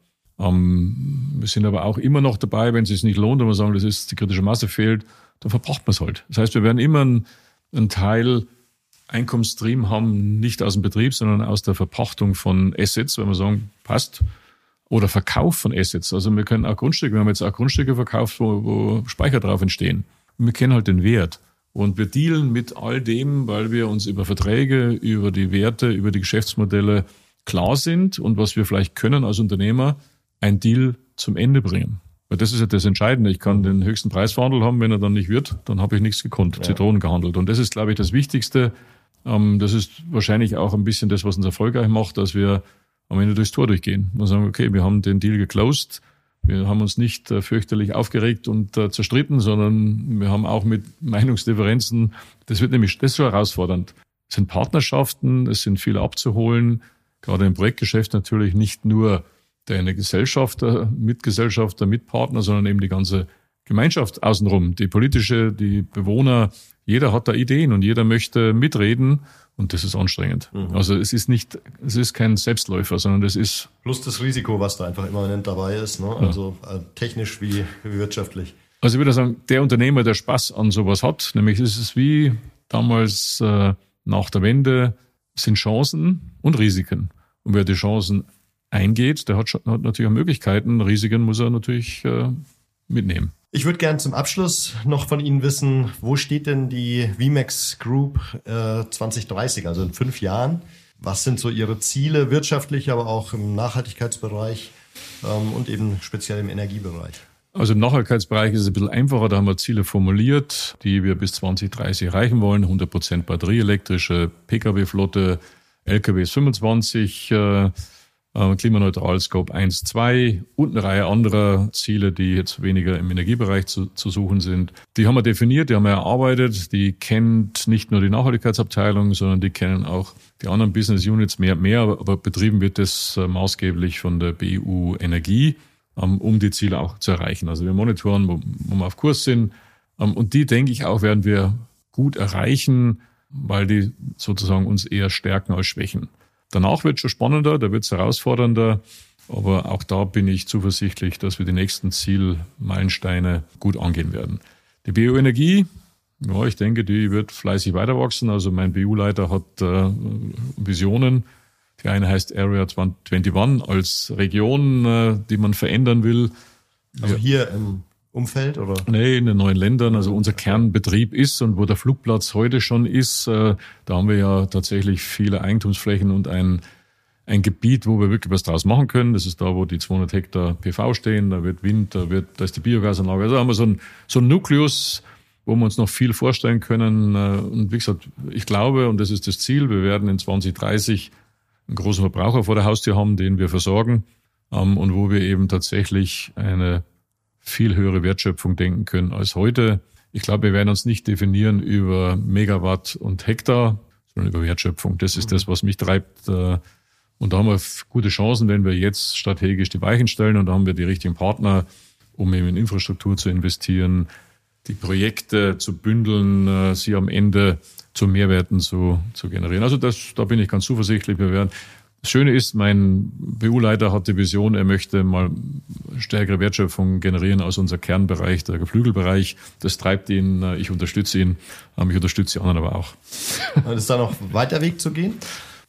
Ähm, wir sind aber auch immer noch dabei, wenn es sich nicht lohnt und wir sagen, das ist die kritische Masse fehlt, dann verbraucht man es halt. Das heißt, wir werden immer einen, einen Teil Einkommensstream haben, nicht aus dem Betrieb, sondern aus der Verpachtung von Assets, wenn wir sagen, passt. Oder Verkauf von Assets. Also wir können auch Grundstücke, wir haben jetzt auch Grundstücke verkauft, wo, wo Speicher drauf entstehen. Und wir kennen halt den Wert. Und wir dealen mit all dem, weil wir uns über Verträge, über die Werte, über die Geschäftsmodelle klar sind und was wir vielleicht können als Unternehmer, ein Deal zum Ende bringen. Weil das ist ja das Entscheidende. Ich kann den höchsten Preis verhandelt haben, wenn er dann nicht wird, dann habe ich nichts gekonnt, ja. Zitronen gehandelt. Und das ist, glaube ich, das Wichtigste. Das ist wahrscheinlich auch ein bisschen das, was uns erfolgreich macht, dass wir am Ende durchs Tor durchgehen. Und sagen, okay, wir haben den Deal geclosed. Wir haben uns nicht äh, fürchterlich aufgeregt und äh, zerstritten, sondern wir haben auch mit Meinungsdifferenzen, das wird nämlich, das ist schon herausfordernd. Es sind Partnerschaften, es sind viele abzuholen, gerade im Projektgeschäft natürlich nicht nur der eine Gesellschafter, Mitgesellschafter, Mitpartner, sondern eben die ganze Gemeinschaft außenrum, die politische, die Bewohner, jeder hat da Ideen und jeder möchte mitreden und das ist anstrengend. Mhm. Also es ist nicht, es ist kein Selbstläufer, sondern das ist... Plus das Risiko, was da einfach immanent dabei ist, ne? Also ja. technisch wie wirtschaftlich. Also ich würde sagen, der Unternehmer, der Spaß an sowas hat, nämlich ist es wie damals äh, nach der Wende, sind Chancen und Risiken. Und wer die Chancen eingeht, der hat, hat natürlich auch Möglichkeiten, Risiken muss er natürlich äh, mitnehmen. Ich würde gerne zum Abschluss noch von Ihnen wissen, wo steht denn die VMAX Group äh, zwanzig dreißig, also in fünf Jahren? Was sind so Ihre Ziele wirtschaftlich, aber auch im Nachhaltigkeitsbereich ähm, und eben speziell im Energiebereich? Also im Nachhaltigkeitsbereich ist es ein bisschen einfacher. Da haben wir Ziele formuliert, die wir bis zwanzig dreißig erreichen wollen. hundert Prozent batterieelektrische Pkw-Flotte, L K Ws fünfundzwanzig, äh, klimaneutral Scope eins, zwei und eine Reihe anderer Ziele, die jetzt weniger im Energiebereich zu, zu suchen sind. Die haben wir definiert, die haben wir erarbeitet. Die kennt nicht nur die Nachhaltigkeitsabteilung, sondern die kennen auch die anderen Business Units mehr und mehr. Aber, aber betrieben wird das äh, maßgeblich von der B U Energie, ähm, um die Ziele auch zu erreichen. Also wir monitoren, wo, wo wir auf Kurs sind. Ähm, und die, denke ich, auch werden wir gut erreichen, weil die sozusagen uns eher stärken als schwächen. Danach wird es schon spannender, da wird es herausfordernder, aber auch da bin ich zuversichtlich, dass wir die nächsten Zielmeilensteine gut angehen werden. Die Bioenergie, ja, ich denke, die wird fleißig weiter wachsen. Also mein B U-Leiter hat äh, Visionen. Die eine heißt Area einundzwanzig als Region, äh, die man verändern will. Also hier im Umfeld, oder? Nee, in den neuen Ländern. Also unser Kernbetrieb ist und wo der Flugplatz heute schon ist, äh, da haben wir ja tatsächlich viele Eigentumsflächen und ein, ein Gebiet, wo wir wirklich was draus machen können. Das ist da, wo die zweihundert Hektar P V stehen, da wird Wind, da wird, da ist die Biogasanlage. Also da haben wir so ein, so ein Nukleus, wo wir uns noch viel vorstellen können. Und wie gesagt, ich glaube, und das ist das Ziel, wir werden in zwanzig dreißig einen großen Verbraucher vor der Haustür haben, den wir versorgen, ähm, und wo wir eben tatsächlich eine viel höhere Wertschöpfung denken können als heute. Ich glaube, wir werden uns nicht definieren über Megawatt und Hektar, sondern über Wertschöpfung. Das ist das, was mich treibt. Und da haben wir gute Chancen, wenn wir jetzt strategisch die Weichen stellen. Und da haben wir die richtigen Partner, um eben in Infrastruktur zu investieren, die Projekte zu bündeln, sie am Ende zu Mehrwerten zu, zu generieren. Also das, da bin ich ganz zuversichtlich. Wir werden Das Schöne ist, mein B U-Leiter hat die Vision, er möchte mal stärkere Wertschöpfung generieren aus unserem Kernbereich, der Geflügelbereich. Das treibt ihn, ich unterstütze ihn, ich unterstütze die anderen aber auch. Ist da noch weiter Weg zu gehen?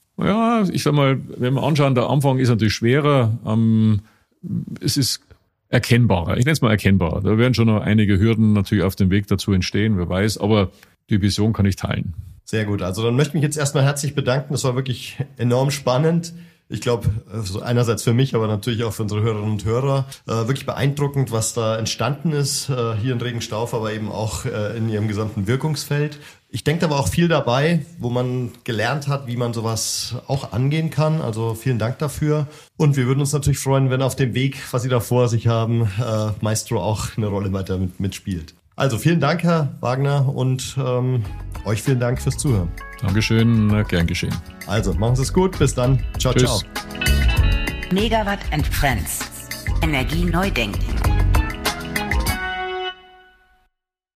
Ja, ich sag mal, wenn wir anschauen, der Anfang ist natürlich schwerer. Es ist erkennbarer. Ich nenne es mal erkennbarer. Da werden schon noch einige Hürden natürlich auf dem Weg dazu entstehen, wer weiß. Aber die Vision kann ich teilen. Sehr gut. Also dann möchte ich mich jetzt erstmal herzlich bedanken. Das war wirklich enorm spannend. Ich glaube, also einerseits für mich, aber natürlich auch für unsere Hörerinnen und Hörer. Äh, wirklich beeindruckend, was da entstanden ist, äh, hier in Regenstauf, aber eben auch äh, in ihrem gesamten Wirkungsfeld. Ich denke, da war auch viel dabei, wo man gelernt hat, wie man sowas auch angehen kann. Also vielen Dank dafür. Und wir würden uns natürlich freuen, wenn auf dem Weg, was Sie da vor sich haben, äh, Maestro auch eine Rolle weiter mit, mitspielt. Also vielen Dank, Herr Wagner, und ähm, euch vielen Dank fürs Zuhören. Dankeschön, gern geschehen. Also machen Sie es gut. Bis dann. Ciao, Tschüss. ciao. Megawatt and Friends. Energie neu denken.